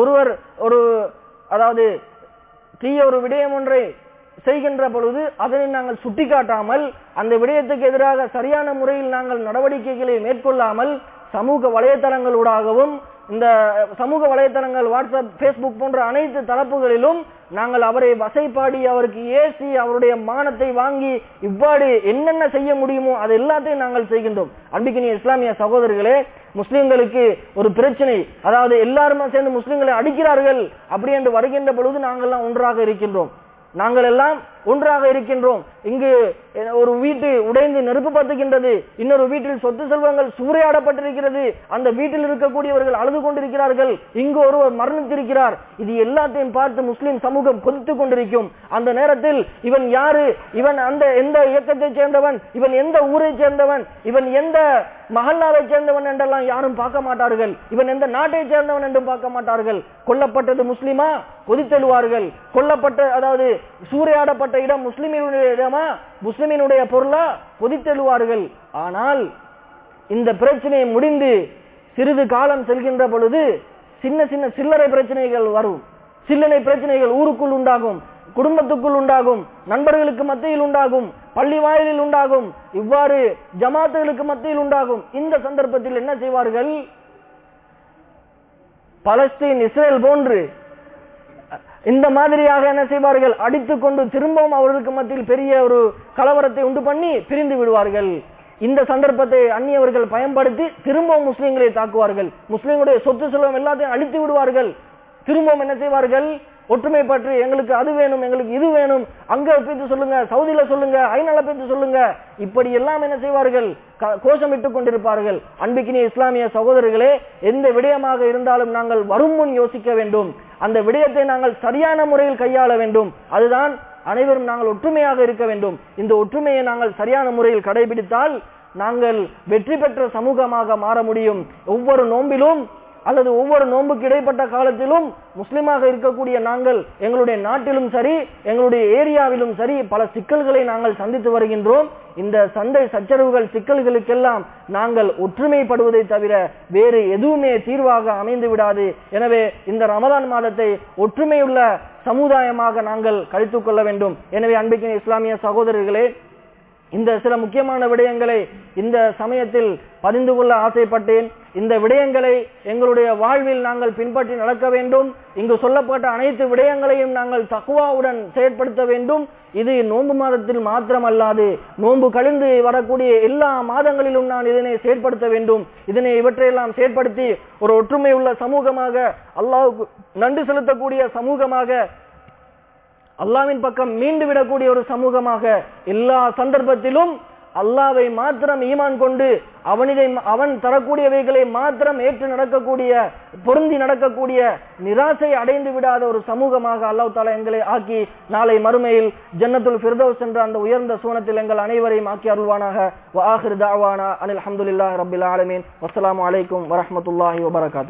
அதாவது தீய ஒரு விடயம் ஒன்றை செய்கின்ற பொழுது அதனை நாங்கள் சுட்டிக்காட்டாமல் அந்த விடயத்துக்கு எதிராக சரியான முறையில் நாங்கள் நடவடிக்கைகளை மேற்கொள்ளாமல் சமூக வலைதளங்களூடாகவும் இந்த சமூக வலைதளங்கள் வாட்ஸ்அப், பேஸ்புக் போன்ற அனைத்து தரப்புகளிலும் நாங்கள் அவரை வசைப்பாடி அவருக்கு ஏசி அவருடைய மானத்தை வாங்கி இவ்வாறு என்னென்ன செய்ய முடியுமோ அது எல்லாத்தையும் நாங்கள் செய்கின்றோம். அன்பிற்கினிய இஸ்லாமிய சகோதரர்களே, முஸ்லிம்களுக்கு ஒரு பிரச்சனை, அதாவது எல்லாருமே சேர்ந்து முஸ்லிம்களை அடிக்கிறார்கள் அப்படி என்று வருகின்ற பொழுது நாங்கள் எல்லாம் ஒன்றாக இருக்கின்றோம். இங்கு ஒரு வீட்டு உடைந்து நெருப்பு பத்துகின்றது, இன்னொரு வீட்டில் சொத்து செல்வங்கள் சூறையாடப்பட்டிருக்கிறது, அந்த வீட்டில் இருக்கக்கூடியவர்கள் அழுது கொண்டிருக்கிறார்கள், இங்கு ஒருவர் மரணித்திருக்கிறார். இது எல்லாத்தையும் பார்த்து முஸ்லிம் சமூகம் கொதித்துக் கொண்டிருக்கும். அந்த நேரத்தில் இவன் யாரு, இவன் எந்த இயக்கத்தை சேர்ந்தவன், இவன் எந்த ஊரை சேர்ந்தவன், இவன் எந்த மஹல்லாவை சேர்ந்தவன் என்றெல்லாம் யாரும் பார்க்க மாட்டார்கள், இவன் எந்த நாட்டை சேர்ந்தவன் என்றும் பார்க்க மாட்டார்கள். கொல்லப்பட்டது முஸ்லிமா, கொதித்தெழுவார்கள். கொல்லப்பட்ட அதாவது சூறையாடப்பட்ட இடம் முஸ்லிமினுடைய இடமா, முஸ்லிமினுடைய பொருளா, கொதித்தெழுவார்கள். ஆனால் இந்த பிரச்சனை முடிந்து சிறிது காலம் செல்கின்ற பொழுது சின்ன சின்ன சில்லறை பிரச்சனைகள் வரும். சில்லறை பிரச்சனைகள் ஊருக்குள் உண்டாகும், குடும்பத்துக்குள் உண்டாகும், நண்பர்களுக்கு மத்தியில் உண்டாகும், பள்ளி வாயிலில் உண்டாகும், இவ்வாறு ஜமாத்துகளுக்கு மத்தியில் உண்டாகும். இந்த சந்தர்ப்பத்தில் என்ன செய்வார்கள்? பலஸ்தீன், இஸ்ரேல் போன்று இந்த மாதிரியாக என்ன செய்வார்கள்? அடித்துக் கொண்டு திரும்பவும் அவர்களுக்கு மத்தியில் பெரிய ஒரு கலவரத்தை உண்டு பண்ணி பிரிந்து விடுவார்கள். இந்த சந்தர்ப்பத்தை அந்நியவர்கள் பயன்படுத்தி திரும்பவும் முஸ்லிம்களை தாக்குவார்கள். முஸ்லிம்களுடைய சொத்து செல்வம் எல்லாத்தையும் அழித்து விடுவார்கள். திரும்பவும் என்ன செய்வார்கள்? ஒற்றுமை பற்றி எங்களுக்கு அது வேணும், எங்களுக்கு இது வேணும், அங்க பேச்சு சொல்லுங்க, சவுதியில சொல்லுங்க, ஐநால பேச்சு சொல்லுங்க, இப்படி எல்லாம் என்ன செய்வார்கள்? கோஷமிட்டுக் கொண்டிருப்பார்கள். அன்பிற்கினிய இஸ்லாமிய சகோதரர்களே, எந்த விடயமாக இருந்தாலும் நாங்கள் வரும் முன் யோசிக்க வேண்டும். அந்த விடயத்தை நாங்கள் சரியான முறையில் கையாள வேண்டும். அதுதான் அனைவரும் நாங்கள் ஒற்றுமையாக இருக்க வேண்டும். இந்த ஒற்றுமையை நாங்கள் சரியான முறையில் கடைபிடித்தால் நாங்கள் வெற்றி பெற்ற சமூகமாக மாற முடியும். ஒவ்வொரு நோம்பிலும் அல்லது ஒவ்வொரு நோன்புக்கு இடைப்பட்ட காலத்திலும் முஸ்லிமாக இருக்கக்கூடிய நாங்கள் எங்களுடைய நாட்டிலும் சரி, எங்களுடைய ஏரியாவிலும் சரி பல சிக்கல்களை நாங்கள் சந்தித்து வருகின்றோம். இந்த சண்டை சச்சரவுகள் சிக்கல்களுக்கெல்லாம் நாங்கள் ஒற்றுமைப்படுவதை தவிர வேறு எதுவுமே தீர்வாக அமைந்து விடாது. எனவே இந்த ரமதான் மாதத்தை ஒற்றுமையுள்ள சமுதாயமாக நாங்கள் கழித்துக் கொள்ள வேண்டும். எனவே அன்பிற்கினிய இஸ்லாமிய சகோதரர்களே, இந்த சில முக்கியமான விடயங்களை இந்த சமயத்தில் பதிந்து கொள்ள ஆசைப்பட்டேன். இந்த விடயங்களை எங்களுடைய வாழ்வில் நாங்கள் பின்பற்றி நடக்க வேண்டும். இங்கு சொல்லப்பட்ட அனைத்து விடயங்களையும் நாங்கள் தக்வாவுடன் செயற்படுத்த வேண்டும். இது நோன்பு மாதத்தில் மாத்திரமல்லாது நோன்பு கழிந்து வரக்கூடிய எல்லா மாதங்களிலும் நான் இதனை செயற்படுத்த வேண்டும். இவற்றையெல்லாம் செயற்படுத்தி ஒரு ஒற்றுமை உள்ள சமூகமாக, அல்லாஹ்வுக்கு நன்றி செலுத்தக்கூடிய சமூகமாக, அல்லாஹ்வின் பக்கம் மீண்டு விடக்கூடிய ஒரு சமூகமாக, எல்லா சந்தர்ப்பத்திலும் அல்லாஹ்வை மாத்திரம் ஈமான் கொண்டு அவன் தரக்கூடியவைகளை மாத்திரம் ஏற்று நடக்கக்கூடிய, பொருந்தி நடக்கக்கூடிய, நிராசை அடைந்து விடாத ஒரு சமூகமாக அல்லாஹ் தஆலா எங்களை ஆக்கி நாளை மறுமையில் ஜன்னத்துல் ஃபிர்தௌஸ் என்ற அந்த உயர்ந்த சூனத்தில் எங்கள் அனைவரையும் ஆக்கி அருள்வானாக. வ ஆகிரு தஅவானா அனில் ஹம்துலில்லாஹி ரப்பில் ஆலமீன். வஸ்ஸலாமு அலைக்கும் வரஹ்மத்துல்லாஹி வபரகாத்துஹு.